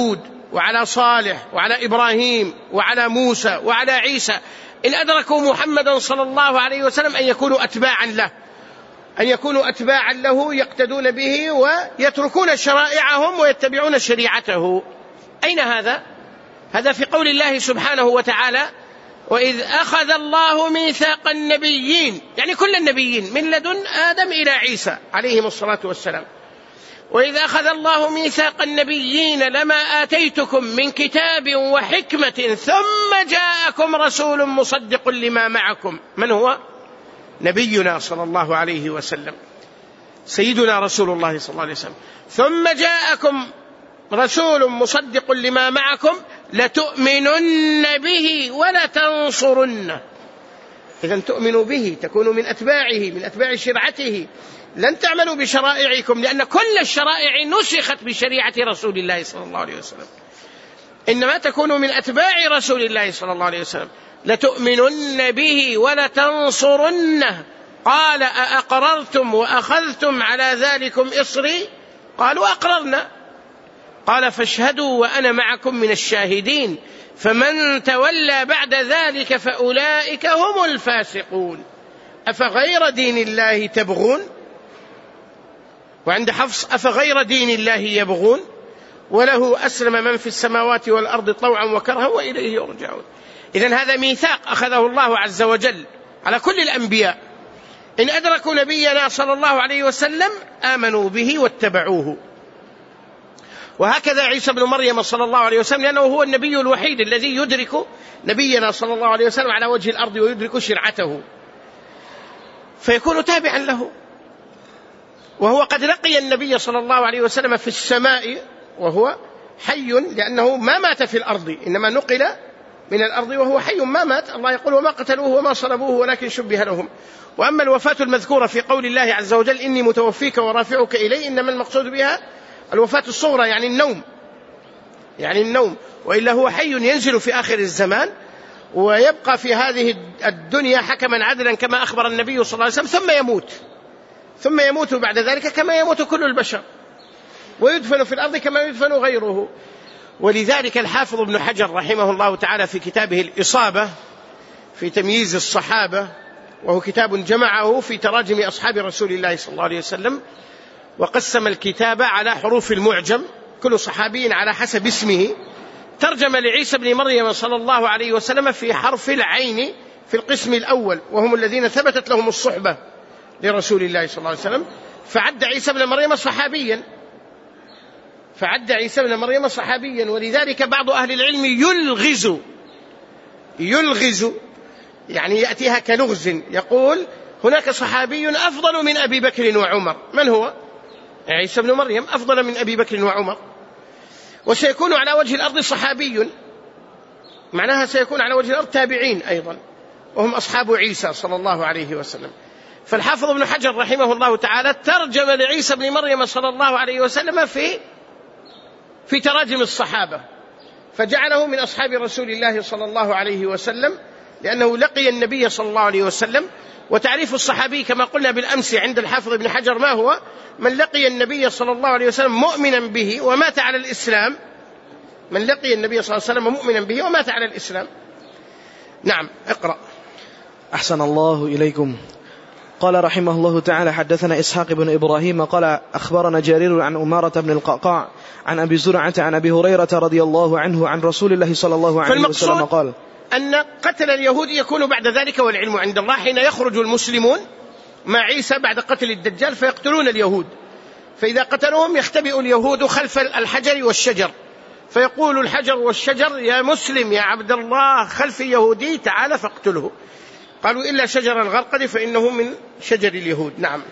وعلى صالح وعلى إبراهيم وعلى موسى وعلى عيسى إن أدركوا محمدا صلى الله عليه وسلم أن يكونوا أتباعا له، أن يكونوا أتباعا له يقتدون به ويتركون شرائعهم ويتبعون شريعته. أين هذا؟ هذا في قول الله سبحانه وتعالى: وإذ أخذ الله ميثاق النبيين، يعني كل النبيين من لدن آدم إلى عيسى عليهم الصلاة والسلام. وإذ أخذ الله ميثاق النبيين لما آتيتكم من كتاب وحكمة ثم جاءكم رسول مصدق لما معكم. من هو؟ نبينا صلى الله عليه وسلم، سيدنا رسول الله صلى الله عليه وسلم. ثم جاءكم رسول مصدق لما معكم لتؤمنن به ولتنصرنه. إذن تؤمنوا به، تكونوا من أتباعه، من أتباع شرعته، لن تعملوا بشرائعكم، لأن كل الشرائع نسخت بشريعة رسول الله صلى الله عليه وسلم، إنما تكونوا من أتباع رسول الله صلى الله عليه وسلم. لتؤمنن به ولتنصرنه. قال: أأقررتم وأخذتم على ذلكم إصري؟ قالوا: أقررنا. قال: فاشهدوا وأنا معكم من الشاهدين، فمن تولى بعد ذلك فأولئك هم الفاسقون. أفغير دين الله تبغون؟ وعند حفص: أفغير دين الله يبغون وله أسلم من في السماوات والأرض طوعا وكرها وإليه يرجعون. إذن هذا ميثاق أخذه الله عز وجل على كل الأنبياء، إن أدركوا نبينا صلى الله عليه وسلم آمنوا به واتبعوه. وهكذا عيسى بن مريم صلى الله عليه وسلم، لأنه هو النبي الوحيد الذي يدرك نبينا صلى الله عليه وسلم على وجه الأرض ويدرك شرعته، فيكون تابعا له. وهو قد لقي النبي صلى الله عليه وسلم في السماء وهو حي، لأنه ما مات في الأرض، إنما نقل من الأرض وهو حي ما مات. الله يقول: وما قتلوه وما صلبوه ولكن شبه لهم. وأما الوفاة المذكورة في قول الله عز وجل: إني متوفيك ورافعك إلي، إنما المقصود بها الوفاة الصغرى، يعني النوم، يعني النوم. وإلا هو حي ينزل في آخر الزمان ويبقى في هذه الدنيا حكما عدلا كما أخبر النبي صلى الله عليه وسلم، ثم يموت، ثم يموت بعد ذلك كما يموت كل البشر، ويدفن في الأرض كما يدفن غيره. ولذلك الحافظ ابن حجر رحمه الله تعالى في كتابه الإصابة في تمييز الصحابة، وهو كتاب جمعه في تراجم أصحاب رسول الله صلى الله عليه وسلم، وقسم الكتاب على حروف المعجم، كل صحابي على حسب اسمه، ترجم لعيسى بن مريم صلى الله عليه وسلم في حرف العين في القسم الأول، وهم الذين ثبتت لهم الصحبة لرسول الله صلى الله عليه وسلم. فعد عيسى بن مريم صحابيا، فعد عيسى بن مريم صحابيا. ولذلك بعض أهل العلم يلغز يلغز يعني يأتيها كلغز، يقول: هناك صحابي أفضل من أبي بكر وعمر. من هو؟ عيسى بن مريم أفضل من أبي بكر وعمر. وسيكون على وجه الأرض صحابي، معناها سيكون على وجه الأرض تابعين أيضا، وهم أصحاب عيسى صلى الله عليه وسلم. فالحافظ ابن حجر رحمه الله تعالى ترجم لعيسى بن مريم صلى الله عليه وسلم في في تراجم الصحابة، فجعله من أصحاب رسول الله صلى الله عليه وسلم، لأنه لقي النبي صلى الله عليه وسلم. وتعريف الصحابي كما قلنا بالأمس عند الحافظ ابن حجر ما هو؟ من لقي النبي صلى الله عليه وسلم مؤمنا به ومات على الإسلام، من لقي النبي صلى الله عليه وسلم مؤمنا به ومات على الإسلام. نعم، اقرأ. أحسن الله إليكم. قال رحمه الله تعالى: حدثنا إسحاق بن إبراهيم قال أخبرنا جرير عن أمارة بن القعقاع عن أبي زرعة عن أبي هريرة رضي الله عنه عن رسول الله صلى الله عليه وسلم قال: أن قتل اليهود يكون بعد ذلك والعلم عند الله، حين يخرج المسلمون مع عيسى بعد قتل الدجال فيقتلون اليهود، فإذا قتلوهم يختبئ اليهود خلف الحجر والشجر، فيقول الحجر والشجر: يا مسلم يا عبد الله خلف يهودي تعال فاقتله. قالوا: إلا شجر الغرقد فإنه من شجر اليهود. نعم.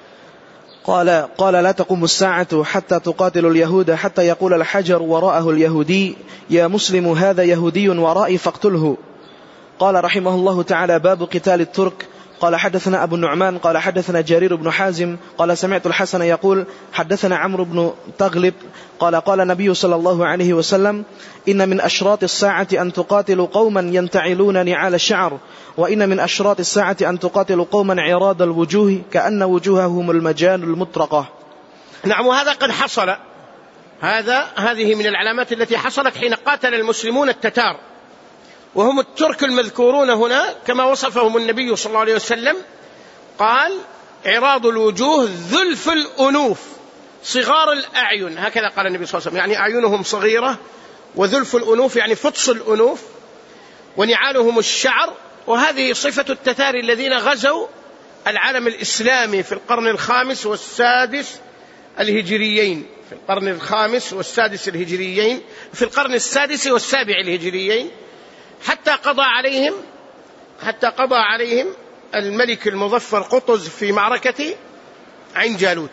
قال قال لا تقوم الساعة حتى تقاتل اليهود حتى يقول الحجر وراءه اليهودي: يا مسلم هذا يهودي ورائي فاقتله. قال رحمه الله تعالى: باب قتال الترك. قال حدثنا أبو النعمان قال حدثنا جرير بن حازم قال سمعت الحسن يقول حدثنا عمرو بن تغلب قال قال النبي صلى الله عليه وسلم: إن من أشراط الساعة أن تقاتل قوما ينتعلون نعال الشعر، وإن من أشراط الساعة أن تقاتل قوما عراض الوجوه كأن وجوههم المجان المطرقة. نعم، وهذا قد حصل هذا هذه من العلامات التي حصلت حين قاتل المسلمون التتار، وهم الترك المذكورون هنا كما وصفهم النبي صلى الله عليه وسلم، قال عراض الوجوه ذلف الأنوف صغار الأعين، هكذا قال النبي صلى الله عليه وسلم، يعني أعينهم صغيرة، وذلف الأنوف يعني فطس الأنوف، ونعالهم الشعر. وهذه صفة التتار الذين غزوا العالم الإسلامي في القرن الخامس والسادس الهجريين، في القرن الخامس والسادس الهجريين، في القرن السادس والسابع الهجريين، حتى قضى عليهم حتى قضى عليهم الملك المظفر قطز في معركة عين جالوت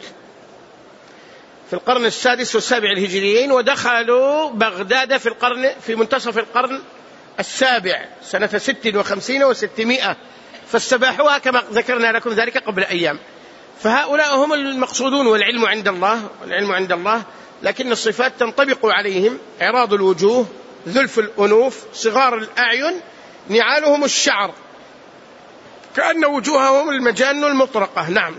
في القرن السادس والسابع الهجريين، ودخلوا بغداد في القرن في منتصف القرن السابع سنة ست وخمسين وستمائة، فاستباحوها كما ذكرنا لكم ذلك قبل أيام. فهؤلاء هم المقصودون، والعلم عند الله والعلم عند الله لكن الصفات تنطبق عليهم: عراض الوجوه، ذلف الأنوف، صغار الأعين، نعالهم الشعر، كأن وجوههم المجان المطرقة. نعم.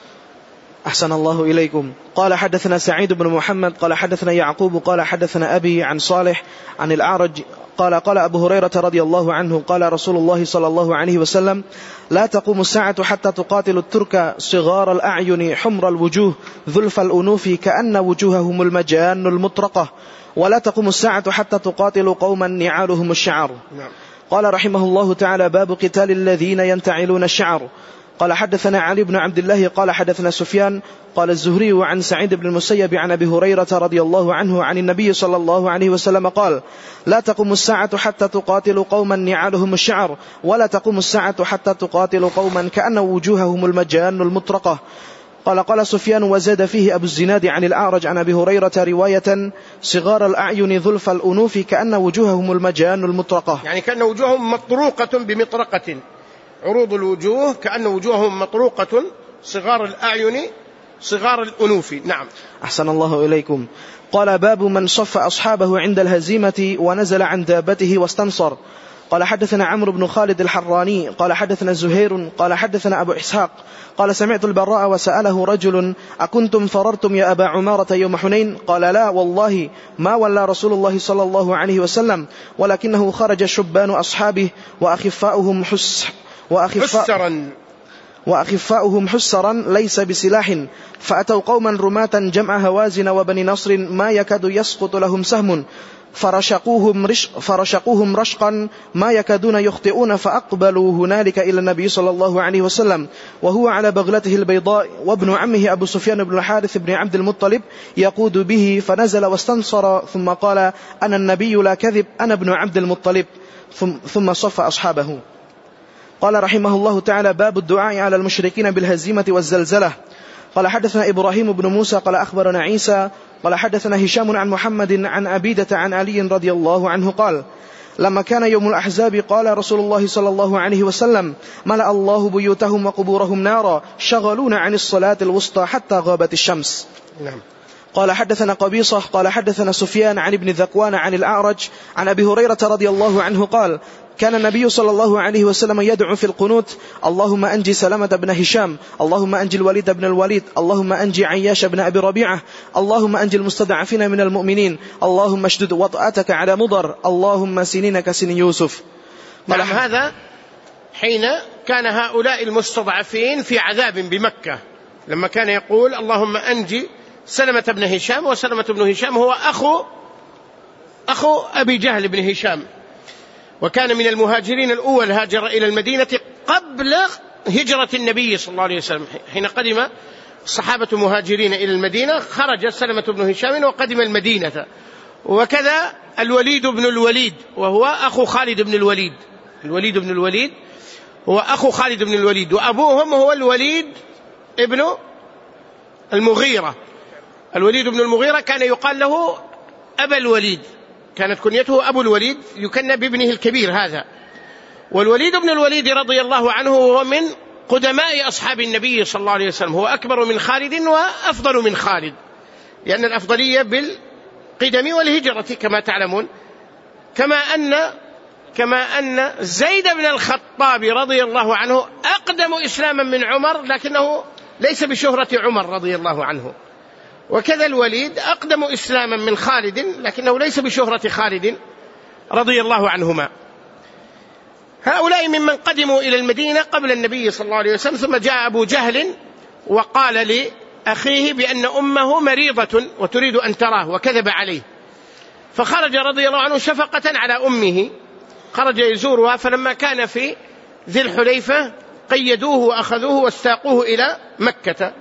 أحسن الله إليكم. قال حدثنا سعيد بن محمد قال حدثنا يعقوب قال حدثنا أبي عن صالح عن الأعرج قال قال أبو هريرة رضي الله عنه قال رسول الله صلى الله عليه وسلم: لا تقوم الساعة حتى تقاتل الترك صغار الأعين حمر الوجوه ذلف الأنوف كأن وجوههم المجان المطرقة، ولا تقوم الساعة حتى تقاتل قوما نعالهم الشعر. قال رحمه الله تعالى: باب قتال الذين ينتعلون الشعر. قال حدثنا علي بن عبد الله قال حدثنا سفيان قال الزهري عن سعيد بن المسيب عن أبي هريرة رضي الله عنه عن النبي صلى الله عليه وسلم قال: لا تقوم الساعة حتى تقاتل قوما نعالهم الشعر، ولا تقوم الساعة حتى تقاتل قوما كأن وجوههم المجان المطرقة. قال قال سفيان: وزاد فيه أبو الزناد عن الأعرج عن أبي هريرة رواية: صغار الأعين ذلف الأنوف كأن وجوههم المجان المطرقة، يعني كأن وجوههم مطروقة بمطرقة، عروض الوجوه كأن وجوههم مطروقة، صغار الأعين صغار الأنوف. نعم. أحسن الله إليكم. قال: باب من صف أصحابه عند الهزيمة ونزل عن دابته واستنصر. قال حدثنا عمرو بن خالد الحراني قال حدثنا زهير قال حدثنا أبو إسحاق قال: سمعت البراء وسأله رجل: أكنتم فررتم يا أبا عمارة يوم حنين؟ قال: لا والله ما ولى رسول الله صلى الله عليه وسلم، ولكنه خرج شبان أصحابه وأخفاؤهم حس وأخفاء وأخفاؤهم حسرا ليس بسلاح، فأتوا قوما رماة جمع هوازن وبني نصر ما يكاد يسقط لهم سهم، فرشقوهم, رش فرشقوهم رشقا ما يكادون يخطئون، فأقبلوا هنالك إلى النبي صلى الله عليه وسلم وهو على بغلته البيضاء، وابن عمه أبو سفيان بن الحارث بن عبد المطلب يقود به، فنزل واستنصر ثم قال: أنا النبي لا كذب، أنا ابن عبد المطلب، ثم صف أصحابه. قال رحمه الله تعالى: باب الدعاء على المشركين بالهزيمة والزلزلة. قال حدثنا إبراهيم بن موسى قال أخبرنا عيسى قال حدثنا هشام عن محمد عن عبيدة عن علي رضي الله عنه قال: لما كان يوم الأحزاب قال رسول الله صلى الله عليه وسلم: ملأ الله بيوتهم وقبورهم نارا، شغلون عن الصلاة الوسطى حتى غابت الشمس. نعم. قال حدثنا قبيصة قال حدثنا سفيان عن ابن ذكوان عن الأعرج عن أبي هريرة رضي الله عنه قال: كان النبي صلى الله عليه وسلم يدعو في القنوت: اللهم أنجي سلامة بن هشام، اللهم أنجي الوليد بن الوليد، اللهم أنجي عياش بن أبي ربيعة، اللهم أنجي المستضعفين من المؤمنين، اللهم اشدد وطأتك على مضر، اللهم سنينك سن يوسف. نعم. هذا حين كان هؤلاء المستضعفين في عذاب بمكة، لما كان يقول: اللهم أنجي سلمة بن هشام، وسلمة بن هشام هو أخو أخو أبي جهل بن هشام، وكان من المهاجرين الأول، هاجر إلى المدينة قبل هجرة النبي صلى الله عليه وسلم. حين قدم الصحابة مهاجرين إلى المدينة خرج سلمة بن هشام وقدم المدينة، وكذا الوليد بن الوليد وهو أخو خالد بن الوليد. الوليد بن الوليد هو أخو خالد بن الوليد، وأبوهم هو الوليد ابن المغيرة. الوليد بن المغيرة كان يقال له أبا الوليد، كانت كنيته أبو الوليد، يكنى بابنه الكبير هذا. والوليد بن الوليد رضي الله عنه هو من قدماء أصحاب النبي صلى الله عليه وسلم، هو أكبر من خالد وأفضل من خالد، لأن الأفضلية بالقدم والهجرة كما تعلمون. كما أن كما أن زيد بن الخطاب رضي الله عنه أقدم إسلاما من عمر، لكنه ليس بشهرة عمر رضي الله عنه، وكذا الوليد أقدم إسلاما من خالد، لكنه ليس بشهرة خالد رضي الله عنهما. هؤلاء ممن قدموا إلى المدينة قبل النبي صلى الله عليه وسلم. ثم جاء أبو جهل وقال لأخيه بأن أمه مريضة وتريد أن تراه، وكذب عليه، فخرج رضي الله عنه شفقة على أمه، خرج يزورها. فلما كان في ذي الحليفة قيدوه وأخذوه واستاقوه إلى مكة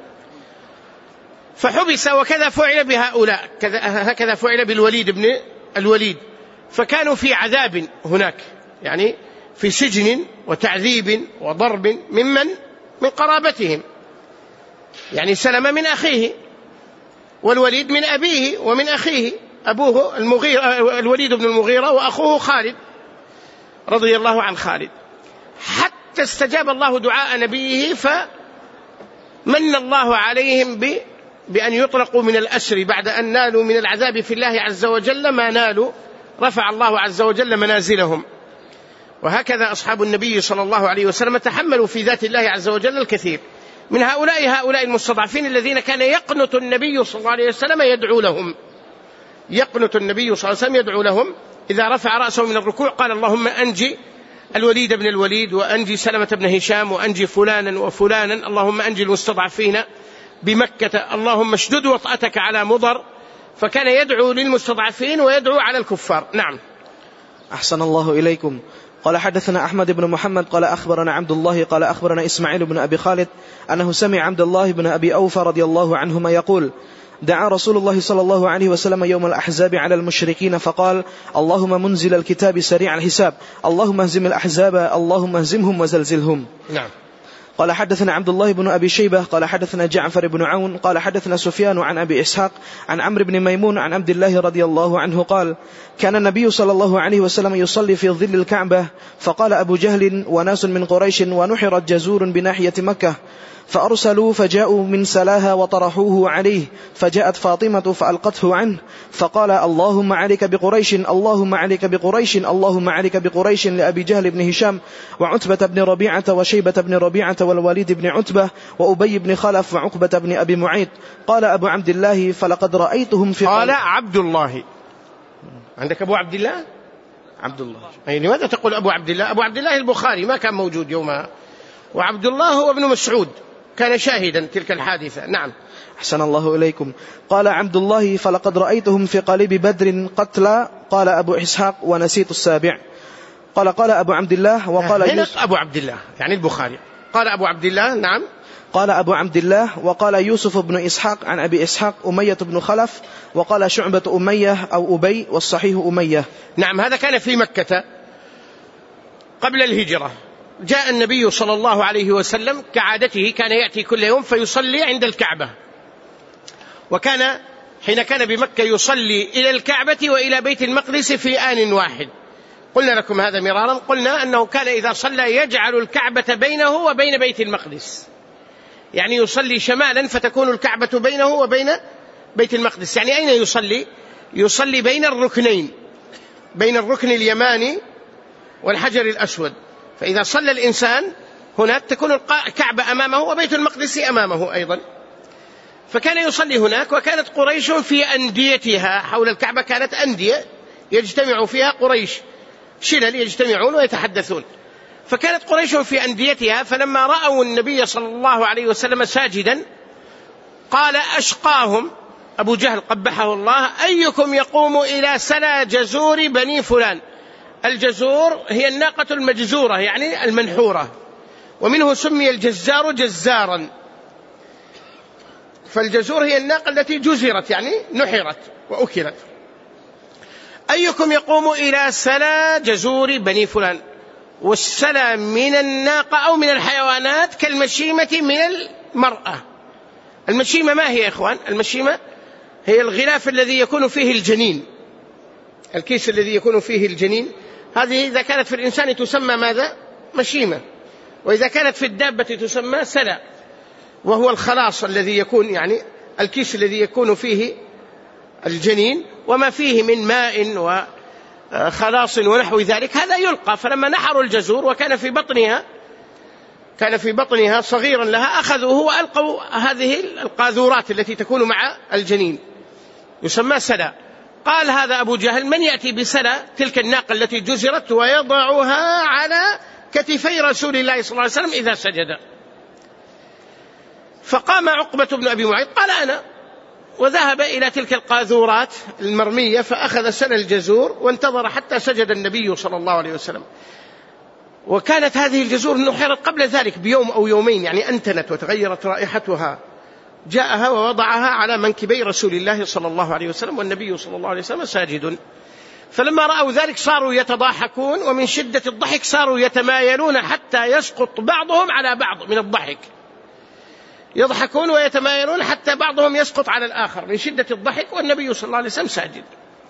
فحبس. وكذا فعل بهؤلاء، هكذا فعل بالوليد بن الوليد، فكانوا في عذاب هناك، يعني في سجن وتعذيب وضرب ممن من قرابتهم، يعني سلم من أخيه، والوليد من أبيه ومن أخيه، أبوه المغيرة الوليد بن المغيرة وأخوه خالد رضي الله عن خالد، حتى استجاب الله دعاء نبيه فمن الله عليهم ب بأن يطلقوا من الأسر بعد أن نالوا من العذاب في الله عز وجل ما نالوا، رفع الله عز وجل منازلهم. وهكذا أصحاب النبي صلى الله عليه وسلم تحملوا في ذات الله عز وجل الكثير. من هؤلاء هؤلاء المستضعفين الذين كان يقنط النبي صلى الله عليه وسلم يدعو لهم، يقنط النبي صلى الله عليه وسلم يدعو لهم إذا رفع رأسه من الركوع قال اللهم أنجي الوليد بن الوليد، وأنجي سلمة بن هشام، وأنجي فلانا وفلانا، اللهم أنجي المستضعفين بمكة، اللهم اشدد وطأتك على مضر. فكان يدعو للمستضعفين ويدعو على الكفار. نعم. أحسن الله إليكم. قال حدثنا أحمد بن محمد قال أخبرنا عبد الله قال أخبرنا إسماعيل بن أبي خالد أنه سمع عبد الله بن أبي أوفى رضي الله عنهما يقول دعا رسول الله صلى الله عليه وسلم يوم الأحزاب على المشركين فقال اللهم منزل الكتاب سريع الحساب، اللهم اهزم الأحزاب، اللهم اهزمهم وزلزلهم. نعم. قال حدثنا عبد الله بن أبي شيبة قال حدثنا جعفر بن عون قال حدثنا سفيان عن أبي إسحاق عن عمرو بن ميمون عن عبد الله رضي الله عنه قال كان النبي صلى الله عليه وسلم يصلي في ظل الكعبة، فقال أبو جهل وناس من قريش ونحرت جزور بناحية مكة، فأرسلوا فجاءوا من سلاها وطرحوه عليه، فجاءت فاطمة فألقته عنه، فقال اللهم عليك بقريش، اللهم عليك بقريش، اللهم عليك بقريش لأبي جهل بن هشام وعتبة بن ربيعة وشيبة بن ربيعة والوليد بن عتبة وأبي بن خلف وعقبة بن أبي معيط. قال أبو عبد الله فلقد رأيتهم في قال عبد الله. عندك أبو عبد الله؟ عبد الله. أي لماذا تقول أبو عبد الله؟ أبو عبد الله البخاري ما كان موجود يومها، وعبد الله هو ابن مسعود كان شاهدا تلك الحادثة. نعم. أحسن الله إليكم. قال عبد الله فلقد رأيتهم في قليب بدر قتلى. قال أبو إسحاق ونسيت السابع. قال قال أبو عبد الله وقال هنا أبو عبد الله يعني البخاري قال أبو عبد الله. نعم. قال أبو عبد الله وقال يوسف بن إسحاق عن أبي إسحاق أمية بن خلف، وقال شعبة أمية أو أبي، والصحيح أمية. نعم. هذا كان في مكة قبل الهجرة. جاء النبي صلى الله عليه وسلم كعادته كان يأتي كل يوم فيصلي عند الكعبة، وكان حين كان بمكة يصلي إلى الكعبة وإلى بيت المقدس في آن واحد. قلنا لكم هذا مرارا، قلنا أنه كان إذا صلى يجعل الكعبة بينه وبين بيت المقدس، يعني يصلي شمالا فتكون الكعبة بينه وبين بيت المقدس. يعني أين يصلي؟ يصلي بين الركنين، بين الركن اليماني والحجر الأسود. فإذا صلى الإنسان هناك تكون الكعبة أمامه وبيت المقدس أمامه أيضا. فكان يصلي هناك. وكانت قريش في أنديتها حول الكعبة، كانت أندية يجتمع فيها قريش، شلل يجتمعون ويتحدثون. فكانت قريش في أنديتها، فلما رأوا النبي صلى الله عليه وسلم ساجدا قال أشقاهم أبو جهل قبحه الله أيكم يقوم إلى سلا جزور بني فلان. الجزور هي الناقة المجزورة يعني المنحورة، ومنه سمي الجزار جزارا. فالجزور هي الناقة التي جزرت يعني نحرت وأكلت. أيكم يقوم إلى سلا جزور بني فلان. والسلا من الناقة أو من الحيوانات كالمشيمة من المرأة. المشيمة ما هي يا إخوان؟ المشيمة هي الغلاف الذي يكون فيه الجنين، الكيس الذي يكون فيه الجنين. هذه إذا كانت في الإنسان تسمى ماذا؟ مشيمة. وإذا كانت في الدابة تسمى سلا، وهو الخلاص الذي يكون يعني الكيس الذي يكون فيه الجنين وما فيه من ماء وخلاص ونحو ذلك، هذا يلقى. فلما نحروا الجزور وكان في بطنها كان في بطنها صغيرا لها، أخذوه وألقوا هذه القاذورات التي تكون مع الجنين يسمى سلا. قال هذا أبو جهل من يأتي بسلا تلك الناقة التي جزرت ويضعها على كتفي رسول الله صلى الله عليه وسلم إذا سجد. فقام عقبة بن أبي معيط قال أنا، وذهب إلى تلك القاذورات المرمية فأخذ سلا الجزور وانتظر حتى سجد النبي صلى الله عليه وسلم. وكانت هذه الجزور نحرت قبل ذلك بيوم أو يومين، يعني أنتنت وتغيرت رائحتها. جاءها ووضعها على منكبي رسول الله صلى الله عليه وسلم والنبي صلى الله عليه وسلم ساجد. فلما رأوا ذلك صاروا يتضاحكون، ومن شدة الضحك صاروا يتمايلون حتى يسقط بعضهم على بعض من الضحك، يضحكون ويتمايلون حتى بعضهم يسقط على الآخر من شدة الضحك والنبي صلى الله عليه وسلم ساجد.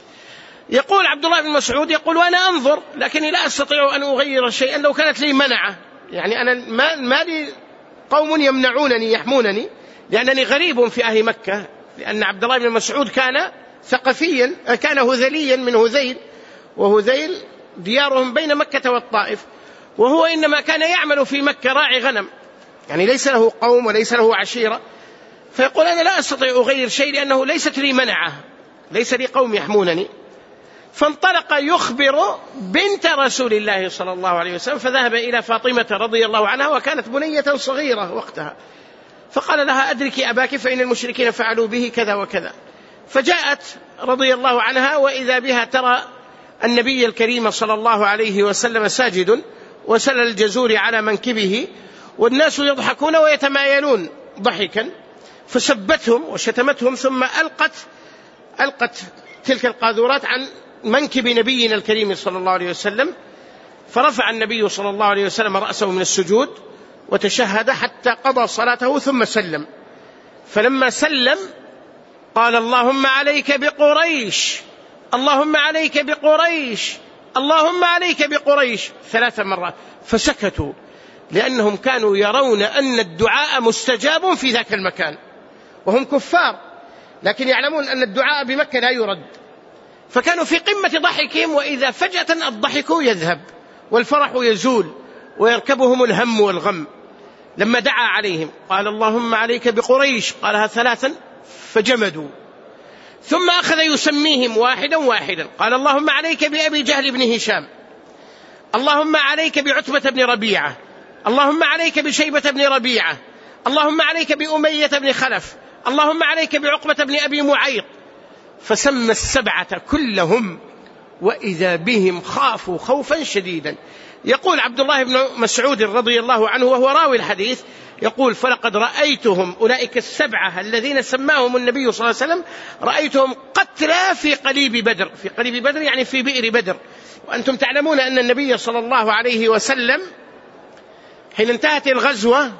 يقول عبد الله بن مسعود يقول وأنا أنظر لكني لا أستطيع أن أغير شيئا لو كانت لي منعة، يعني أنا ما, ما لي قوم يمنعونني يحمونني لأنني غريب في أهل مكة، لأن عبد الله بن مسعود كان ثقفيا، كان هذليا من هذيل، وهذيل ديارهم بين مكة والطائف، وهو إنما كان يعمل في مكة راعي غنم، يعني ليس له قوم وليس له عشيرة. فيقول أنا لا أستطيع أغير شيء لأنه ليست لي منعة، ليس لي قوم يحمونني. فانطلق يخبر بنت رسول الله صلى الله عليه وسلم، فذهب إلى فاطمة رضي الله عنها وكانت بنية صغيرة وقتها، فقال لها أدركي أباك فإن المشركين فعلوا به كذا وكذا. فجاءت رضي الله عنها وإذا بها ترى النبي الكريم صلى الله عليه وسلم ساجد وسل الجزور على منكبه والناس يضحكون ويتمايلون ضحكا، فسبتهم وشتمتهم ثم ألقت ألقت تلك القاذورات عن منكب نبينا الكريم صلى الله عليه وسلم. فرفع النبي صلى الله عليه وسلم رأسه من السجود وتشهد حتى قضى صلاته ثم سلم. فلما سلم قال اللهم عليك بقريش، اللهم عليك بقريش، اللهم عليك بقريش ثلاث مرات. فسكتوا لأنهم كانوا يرون أن الدعاء مستجاب في ذاك المكان، وهم كفار لكن يعلمون أن الدعاء بمكة لا يرد، فكانوا في قمة ضحكهم، وإذا فجأة الضحك يذهب والفرح يزول ويركبهم الهم والغم. لما دعا عليهم قال اللهم عليك بقريش، قالها ثلاثا فجمدوا، ثم أخذ يسميهم واحدا واحدا، قال اللهم عليك بأبي جهل بن هشام، اللهم عليك بعتبة بن ربيعة، اللهم عليك بشيبة بن ربيعة، اللهم عليك بأمية بن خلف، اللهم عليك بعقبة بن أبي معيط. فسمى السبعة كلهم وإذا بهم خافوا خوفا شديدا. يقول عبد الله بن مسعود رضي الله عنه وهو راوي الحديث يقول فلقد رأيتهم أولئك السبعة الذين سماهم النبي صلى الله عليه وسلم رأيتهم قتلى في قليب بدر، في قليب بدر يعني في بئر بدر. وأنتم تعلمون أن النبي صلى الله عليه وسلم حين انتهت الغزوة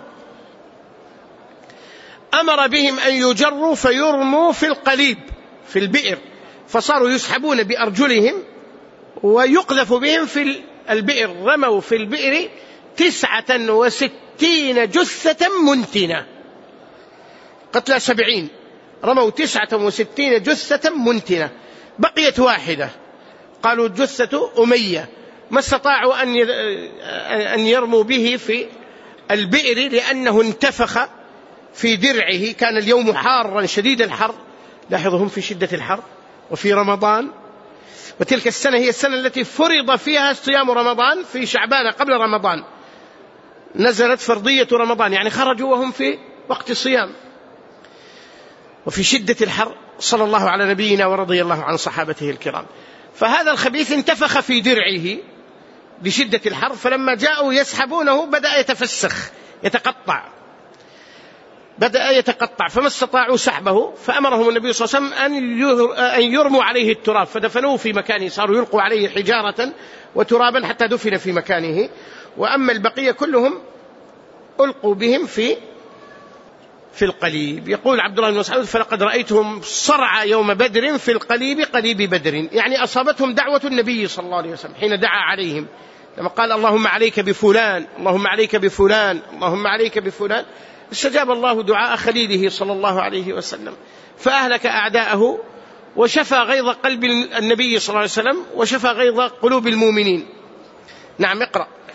أمر بهم أن يجروا فيرموا في القليب في البئر، فصاروا يسحبون بأرجلهم ويقذف بهم في البئر. رموا في البئر تسعة وستين جثة منتنة، قتلى سبعين، رموا تسعة وستين جثة منتنة، بقيت واحدة قالوا جثة أمية، ما استطاعوا أن يرموا به في البئر لأنه انتفخ في درعه، كان اليوم حارا شديد الحر، لاحظهم في شدة الحر وفي رمضان، وتلك السنة هي السنة التي فرض فيها صيام رمضان في شعبان قبل رمضان، نزلت فرضية رمضان، يعني خرجوا وهم في وقت الصيام وفي شدة الحر، صلى الله على نبينا ورضي الله عن صحابته الكرام. فهذا الخبيث انتفخ في درعه بشدة الحر، فلما جاءوا يسحبونه بدأ يتفسخ يتقطع بدأ يتقطع فما استطاعوا سحبه، فأمرهم النبي صلى الله عليه وسلم أن يرموا عليه التراب، فدفنوه في مكانه، صاروا يلقوا عليه حجارة وترابا حتى دفن في مكانه. وأما البقية كلهم ألقوا بهم في في القليب. يقول عبد الله بن مسعود فلقد رأيتهم صرعى يوم بدر في القليب قليب بدر، يعني أصابتهم دعوة النبي صلى الله عليه وسلم حين دعا عليهم، لما قال اللهم عليك بفلان، اللهم عليك بفلان، اللهم عليك بفلان، استجاب الله دعاء خليله صلى الله عليه وسلم، فأهلك أعداءه وشفى غيظ قلب النبي صلى الله عليه وسلم وشفى غيظ قلوب المؤمنين. نعم اقرأ.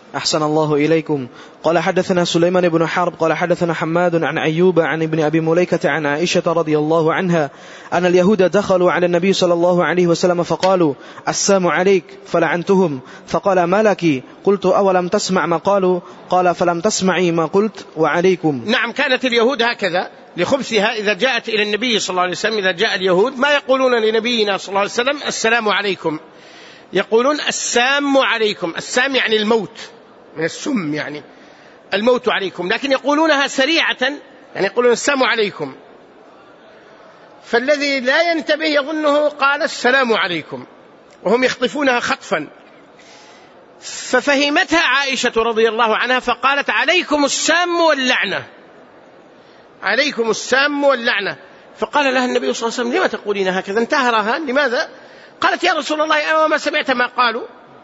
أحسن الله إليكم. قال حدثنا سليمان بن حرب قال حدثنا حماد عن أيوب عن ابن أبي مليكة عن عائشة رضي الله عنها أن اليهود دخلوا على النبي صلى الله عليه وسلم فقالوا السلام عليك، فلعنتهم، فقال ما لك؟ قلت أولم تسمع ما قالوا؟ قال فلم تسمعي ما قلت وعليكم. نعم، كانت اليهود هكذا لخبثها إذا جاءت إلى النبي صلى الله عليه وسلم، إذا جاء اليهود ما يقولون لنبينا صلى الله عليه وسلم السلام عليكم، يقولون السام عليكم. السام يعني الموت، من السم يعني الموت عليكم، لكن يقولونها سريعة، يعني يقولون السلام عليكم، فالذي لا ينتبه يظنه قال السلام عليكم، وهم يخطفونها خطفا. ففهمتها عائشة رضي الله عنها فقالت عليكم السام واللعنة، عليكم السام واللعنة. فقال لها النبي صلى الله عليه وسلم لما تقولين هكذا؟ انتهرها لماذا؟ قالت يا رسول الله أنا ما سمعت ما قالوا،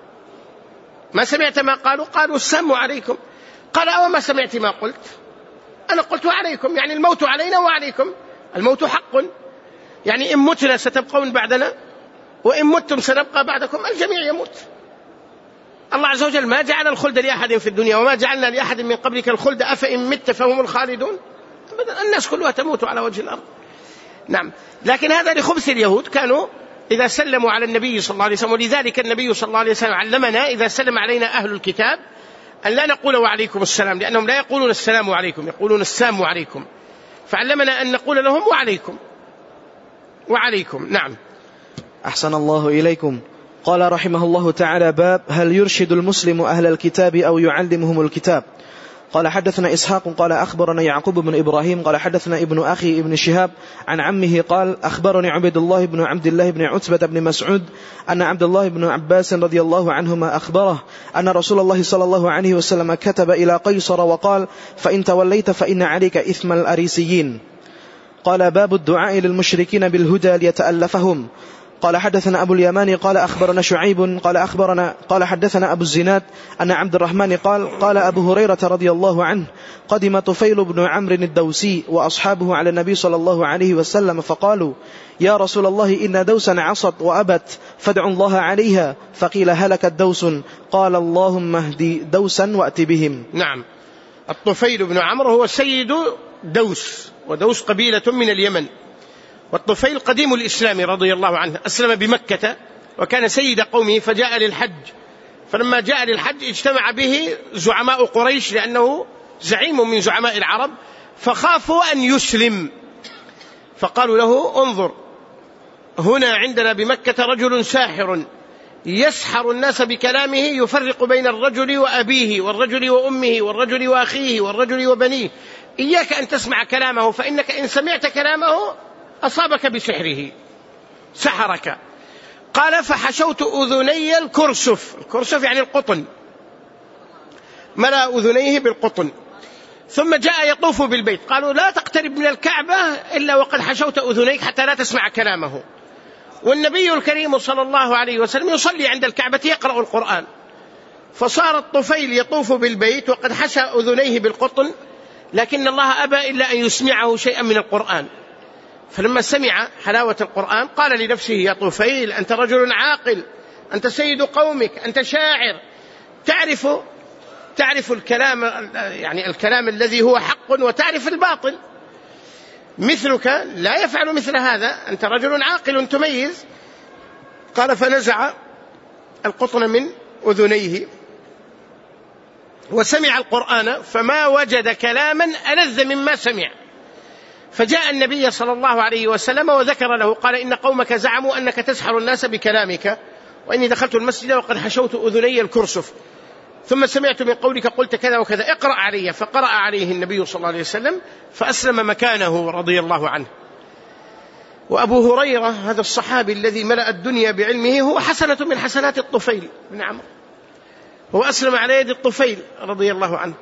ما سمعت ما قالوا، قالوا السام عليكم. قال أو ما سمعت ما قلت؟ أنا قلت عليكم، يعني الموت علينا وعليكم، الموت حق، يعني إن متنا ستبقون بعدنا وإن متم سنبقى بعدكم، الجميع يموت. الله عز وجل ما جعل الخلد لأحد في الدنيا وما جعلنا لأحد من قبلك الخلد أفإن مت فهم الخالدون، الناس كلها تموت على وجه الأرض. نعم، لكن هذا لخبث اليهود، كانوا إذا سلموا على النبي صلى الله عليه وسلم، ولذلك النبي صلى الله عليه وسلم علمنا إذا سلم علينا أهل الكتاب أن لا نقول وعليكم السلام، لأنهم لا يقولون السلام عليكم، يقولون السام عليكم، فعلمنا أن نقول لهم وعليكم وعليكم. نعم. أحسن الله إليكم. قال رحمه الله تعالى باب هل يرشد المسلم أهل الكتاب أو يعلمهم الكتاب. قال حدثنا إسحاق قال أخبرنا يعقوب بن إبراهيم قال حدثنا ابن أخي ابن شهاب عن عمه قال أخبرني عبد الله بن عبد الله بن عتبة بن مسعود أن عبد الله بن عباس رضي الله عنهما أخبره أن رسول الله صلى الله عليه وسلم كتب إلى قيصر وقال فإن توليت فإن عليك إثم الأريسيين. قال باب الدعاء للمشركين بالهدى ليتألفهم. قال حدثنا أبو اليماني قال أخبرنا شعيب قال أخبرنا قال حدثنا أبو الزناد أن عبد الرحمن قال قال أبو هريرة رضي الله عنه قدم طفيل بن عمرو الدوسي وأصحابه على النبي صلى الله عليه وسلم فقالوا يا رسول الله إن دوسا عصت وأبت فادعوا الله عليها، فقيل هلكت دوس، قال اللهم اهدي دوسا وأت بهم. نعم، الطفيل بن عمرو هو سيد دوس، ودوس قبيلة من اليمن، والطفيل قديم الإسلام رضي الله عنه، أسلم بمكة وكان سيد قومه فجاء للحج، فلما جاء للحج اجتمع به زعماء قريش لأنه زعيم من زعماء العرب، فخافوا أن يسلم، فقالوا له انظر هنا عندنا بمكة رجل ساحر يسحر الناس بكلامه، يفرق بين الرجل وأبيه والرجل وأمه والرجل وأخيه والرجل وبنيه، إياك أن تسمع كلامه، فإنك إن سمعت كلامه أصابك بسحره، سحرك. قال فحشوت أذني الكرسف، الكرسف يعني القطن، ملأ أذنيه بالقطن، ثم جاء يطوف بالبيت، قالوا لا تقترب من الكعبة إلا وقد حشوت أذنيك حتى لا تسمع كلامه. والنبي الكريم صلى الله عليه وسلم يصلي عند الكعبة يقرأ القرآن، فصار الطفيل يطوف بالبيت وقد حشى أذنيه بالقطن، لكن الله أبى إلا أن يسمعه شيئا من القرآن. فلما سمع حلاوة القرآن قال لنفسه يا طفيل أنت رجل عاقل، أنت سيد قومك، أنت شاعر، تعرف تعرف الكلام، يعني الكلام الذي هو حق، وتعرف الباطل، مثلك لا يفعل مثل هذا، أنت رجل عاقل تميز. قال فنزع القطن من أذنيه وسمع القرآن فما وجد كلاما ألذ مما سمع، فجاء النبي صلى الله عليه وسلم وذكر له، قال إن قومك زعموا أنك تسحر الناس بكلامك، وإني دخلت المسجد وقد حشوت أذني الكرسف، ثم سمعت من قولك قلت كذا وكذا، اقرأ علي. فقرأ عليه النبي صلى الله عليه وسلم فأسلم مكانه رضي الله عنه. وأبو هريرة هذا الصحابي الذي ملأ الدنيا بعلمه هو حسنة من حسنات الطفيل بن عمرو، هو أسلم على يد الطفيل رضي الله عنه.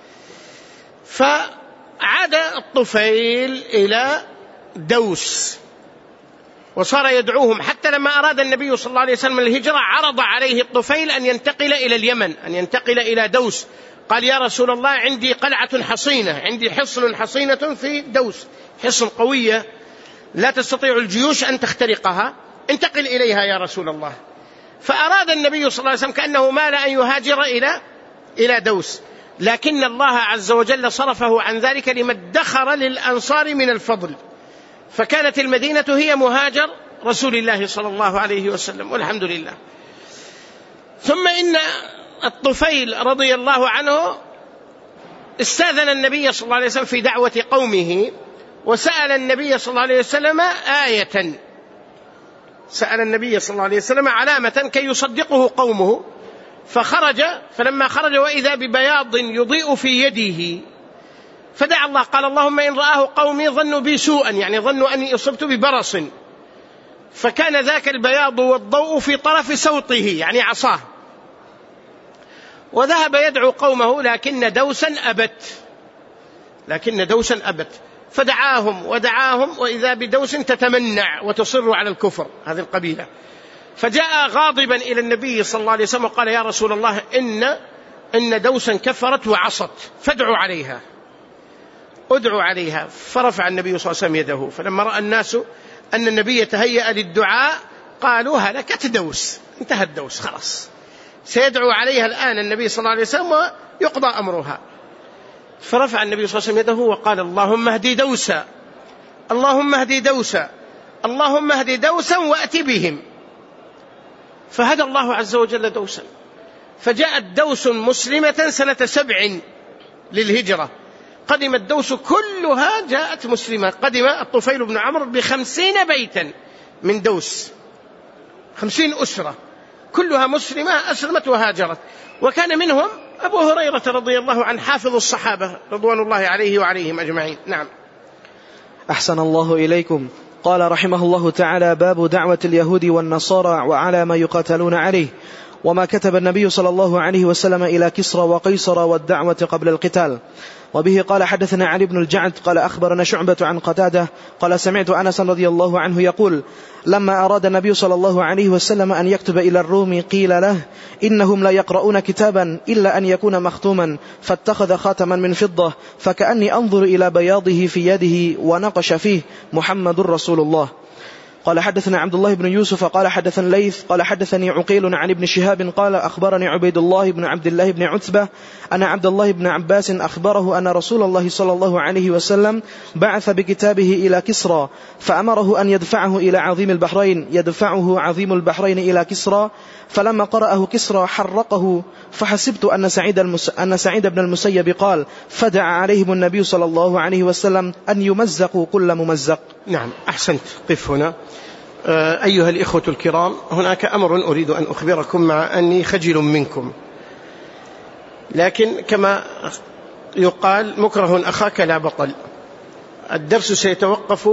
فعاد الطفيل إلى دوس وصار يدعوهم، حتى لما أراد النبي صلى الله عليه وسلم الهجرة عرض عليه الطفيل أن ينتقل إلى اليمن، أن ينتقل إلى دوس. قال يا رسول الله عندي قلعة حصينة، عندي حصن حصينة في دوس، حصن قوية لا تستطيع الجيوش أن تخترقها، انتقل إليها يا رسول الله. فأراد النبي صلى الله عليه وسلم كأنه مال أن يهاجر إلى إلى دوس، لكن الله عز وجل صرفه عن ذلك لما ادخر للأنصار من الفضل، فكانت المدينة هي مهاجر رسول الله صلى الله عليه وسلم، والحمد لله. ثم إن الطفيل رضي الله عنه استاذن النبي صلى الله عليه وسلم في دعوة قومه، وسأل النبي صلى الله عليه وسلم آية، سأل النبي صلى الله عليه وسلم علامة كي يصدقه قومه، فخرج، فلما خرج وإذا ببياض يضيء في يده، فدعا الله قال اللهم إن رآه قومي ظنوا بي سوءا، يعني ظنوا أني أصبت ببرص، فكان ذاك البياض والضوء في طرف سوطه يعني عصاه، وذهب يدعو قومه لكن دوسا أبت، لكن دوسا أبت، فدعاهم ودعاهم وإذا بدوس تتمنع وتصر على الكفر، هذه القبيلة. فجاء غاضبا إلى النبي صلى الله عليه وسلم وقال يا رسول الله إن إن دوسا كفرت وعصت، فادعوا عليها، ادعوا عليها. فرفع النبي صلى الله عليه وسلم يده، فلما رأى الناس أن النبي يتهيأ للدعاء قالوا هلكت دوس، انتهى الدوس خلاص، سيدعو عليها الآن النبي صلى الله عليه وسلم ويقضى أمرها. فرفع النبي صلى الله عليه وسلم يده وقال اللهم اهدي دوسا، اللهم اهدي دوسا، اللهم اهدي دوسا وأت بهم. فهدى الله عز وجل دوسا، فجاءت دوس مسلمة سنة سبع للهجرة، قدم الدوس كلها جاءت مسلمة، قدم الطفيل بن عمرو بخمسين بيتا من دوس، خمسين أسرة كلها مسلمة أسلمت وهاجرت، وكان منهم أبو هريرة رضي الله عنه حافظ الصحابة رضوان الله عليه وعليهم أجمعين. نعم. أحسن الله إليكم. قال رحمه الله تعالى باب دعوة اليهود والنصارى وعلى ما يقاتلون عليه، وما كتب النبي صلى الله عليه وسلم إلى كسرى وقيصر والدعوة قبل القتال. وبه قال حدثنا علي بن الجعد قال أخبرنا شعبة عن قتادة قال سمعت أنس رضي الله عنه يقول لما أراد النبي صلى الله عليه وسلم أن يكتب إلى الروم قيل له إنهم لا يقرؤون كتابا إلا أن يكون مختوما، فاتخذ خاتما من فضة فكأني أنظر إلى بياضه في يده ونقش فيه محمد رسول الله. قال حدثنا عبد الله بن يوسف قال حدثنا ليث قال حدثني عقيل عن ابن شهاب قال أخبرني عبيد الله بن عبد الله بن عتبة أن عبد الله بن عباس أخبره أن رسول الله صلى الله عليه وسلم بعث بكتابه إلى كسرى فأمره أن يدفعه إلى عظيم البحرين، يدفعه عظيم البحرين إلى كسرى، فلما قرأه كسرى حرقه، فحسبت أن سعيد, المس... أن سعيد بن المسيب قال فدعا عليهم النبي صلى الله عليه وسلم أن يمزقوا كل ممزق. نعم أحسنت. قف هنا. أيها الإخوة الكرام، هناك أمر أريد أن أخبركم مع أني خجل منكم، لكن كما يقال مكره أخاك لا بطل. الدرس سيتوقف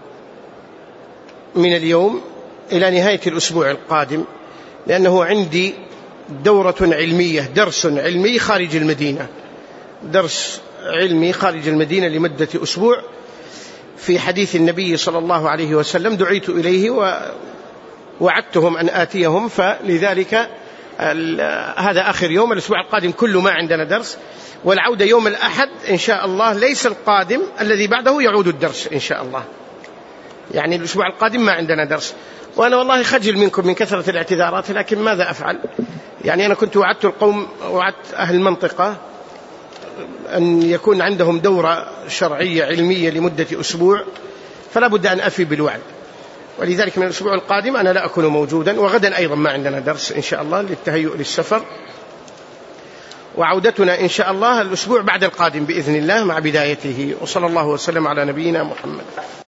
من اليوم إلى نهاية الأسبوع القادم، لأنه عندي دورة علمية، درس علمي خارج المدينة، درس علمي خارج المدينة لمدة أسبوع في حديث النبي صلى الله عليه وسلم، دعيت إليه ووعدتهم أن آتيهم، فلذلك هذا آخر يوم. الأسبوع القادم كله ما عندنا درس، والعودة يوم الأحد إن شاء الله، ليس القادم الذي بعده يعود الدرس إن شاء الله، يعني الأسبوع القادم ما عندنا درس. وأنا والله خجل منكم من كثرة الاعتذارات، لكن ماذا أفعل؟ يعني أنا كنت وعدت القوم، وعدت أهل المنطقة أن يكون عندهم دورة شرعية علمية لمدة أسبوع، فلا بد أن أفي بالوعد، ولذلك من الأسبوع القادم أنا لا أكون موجودا، وغدا أيضا ما عندنا درس إن شاء الله للتهيؤ للسفر، وعودتنا إن شاء الله الأسبوع بعد القادم بإذن الله مع بدايته. وصلى الله وسلم على نبينا محمد.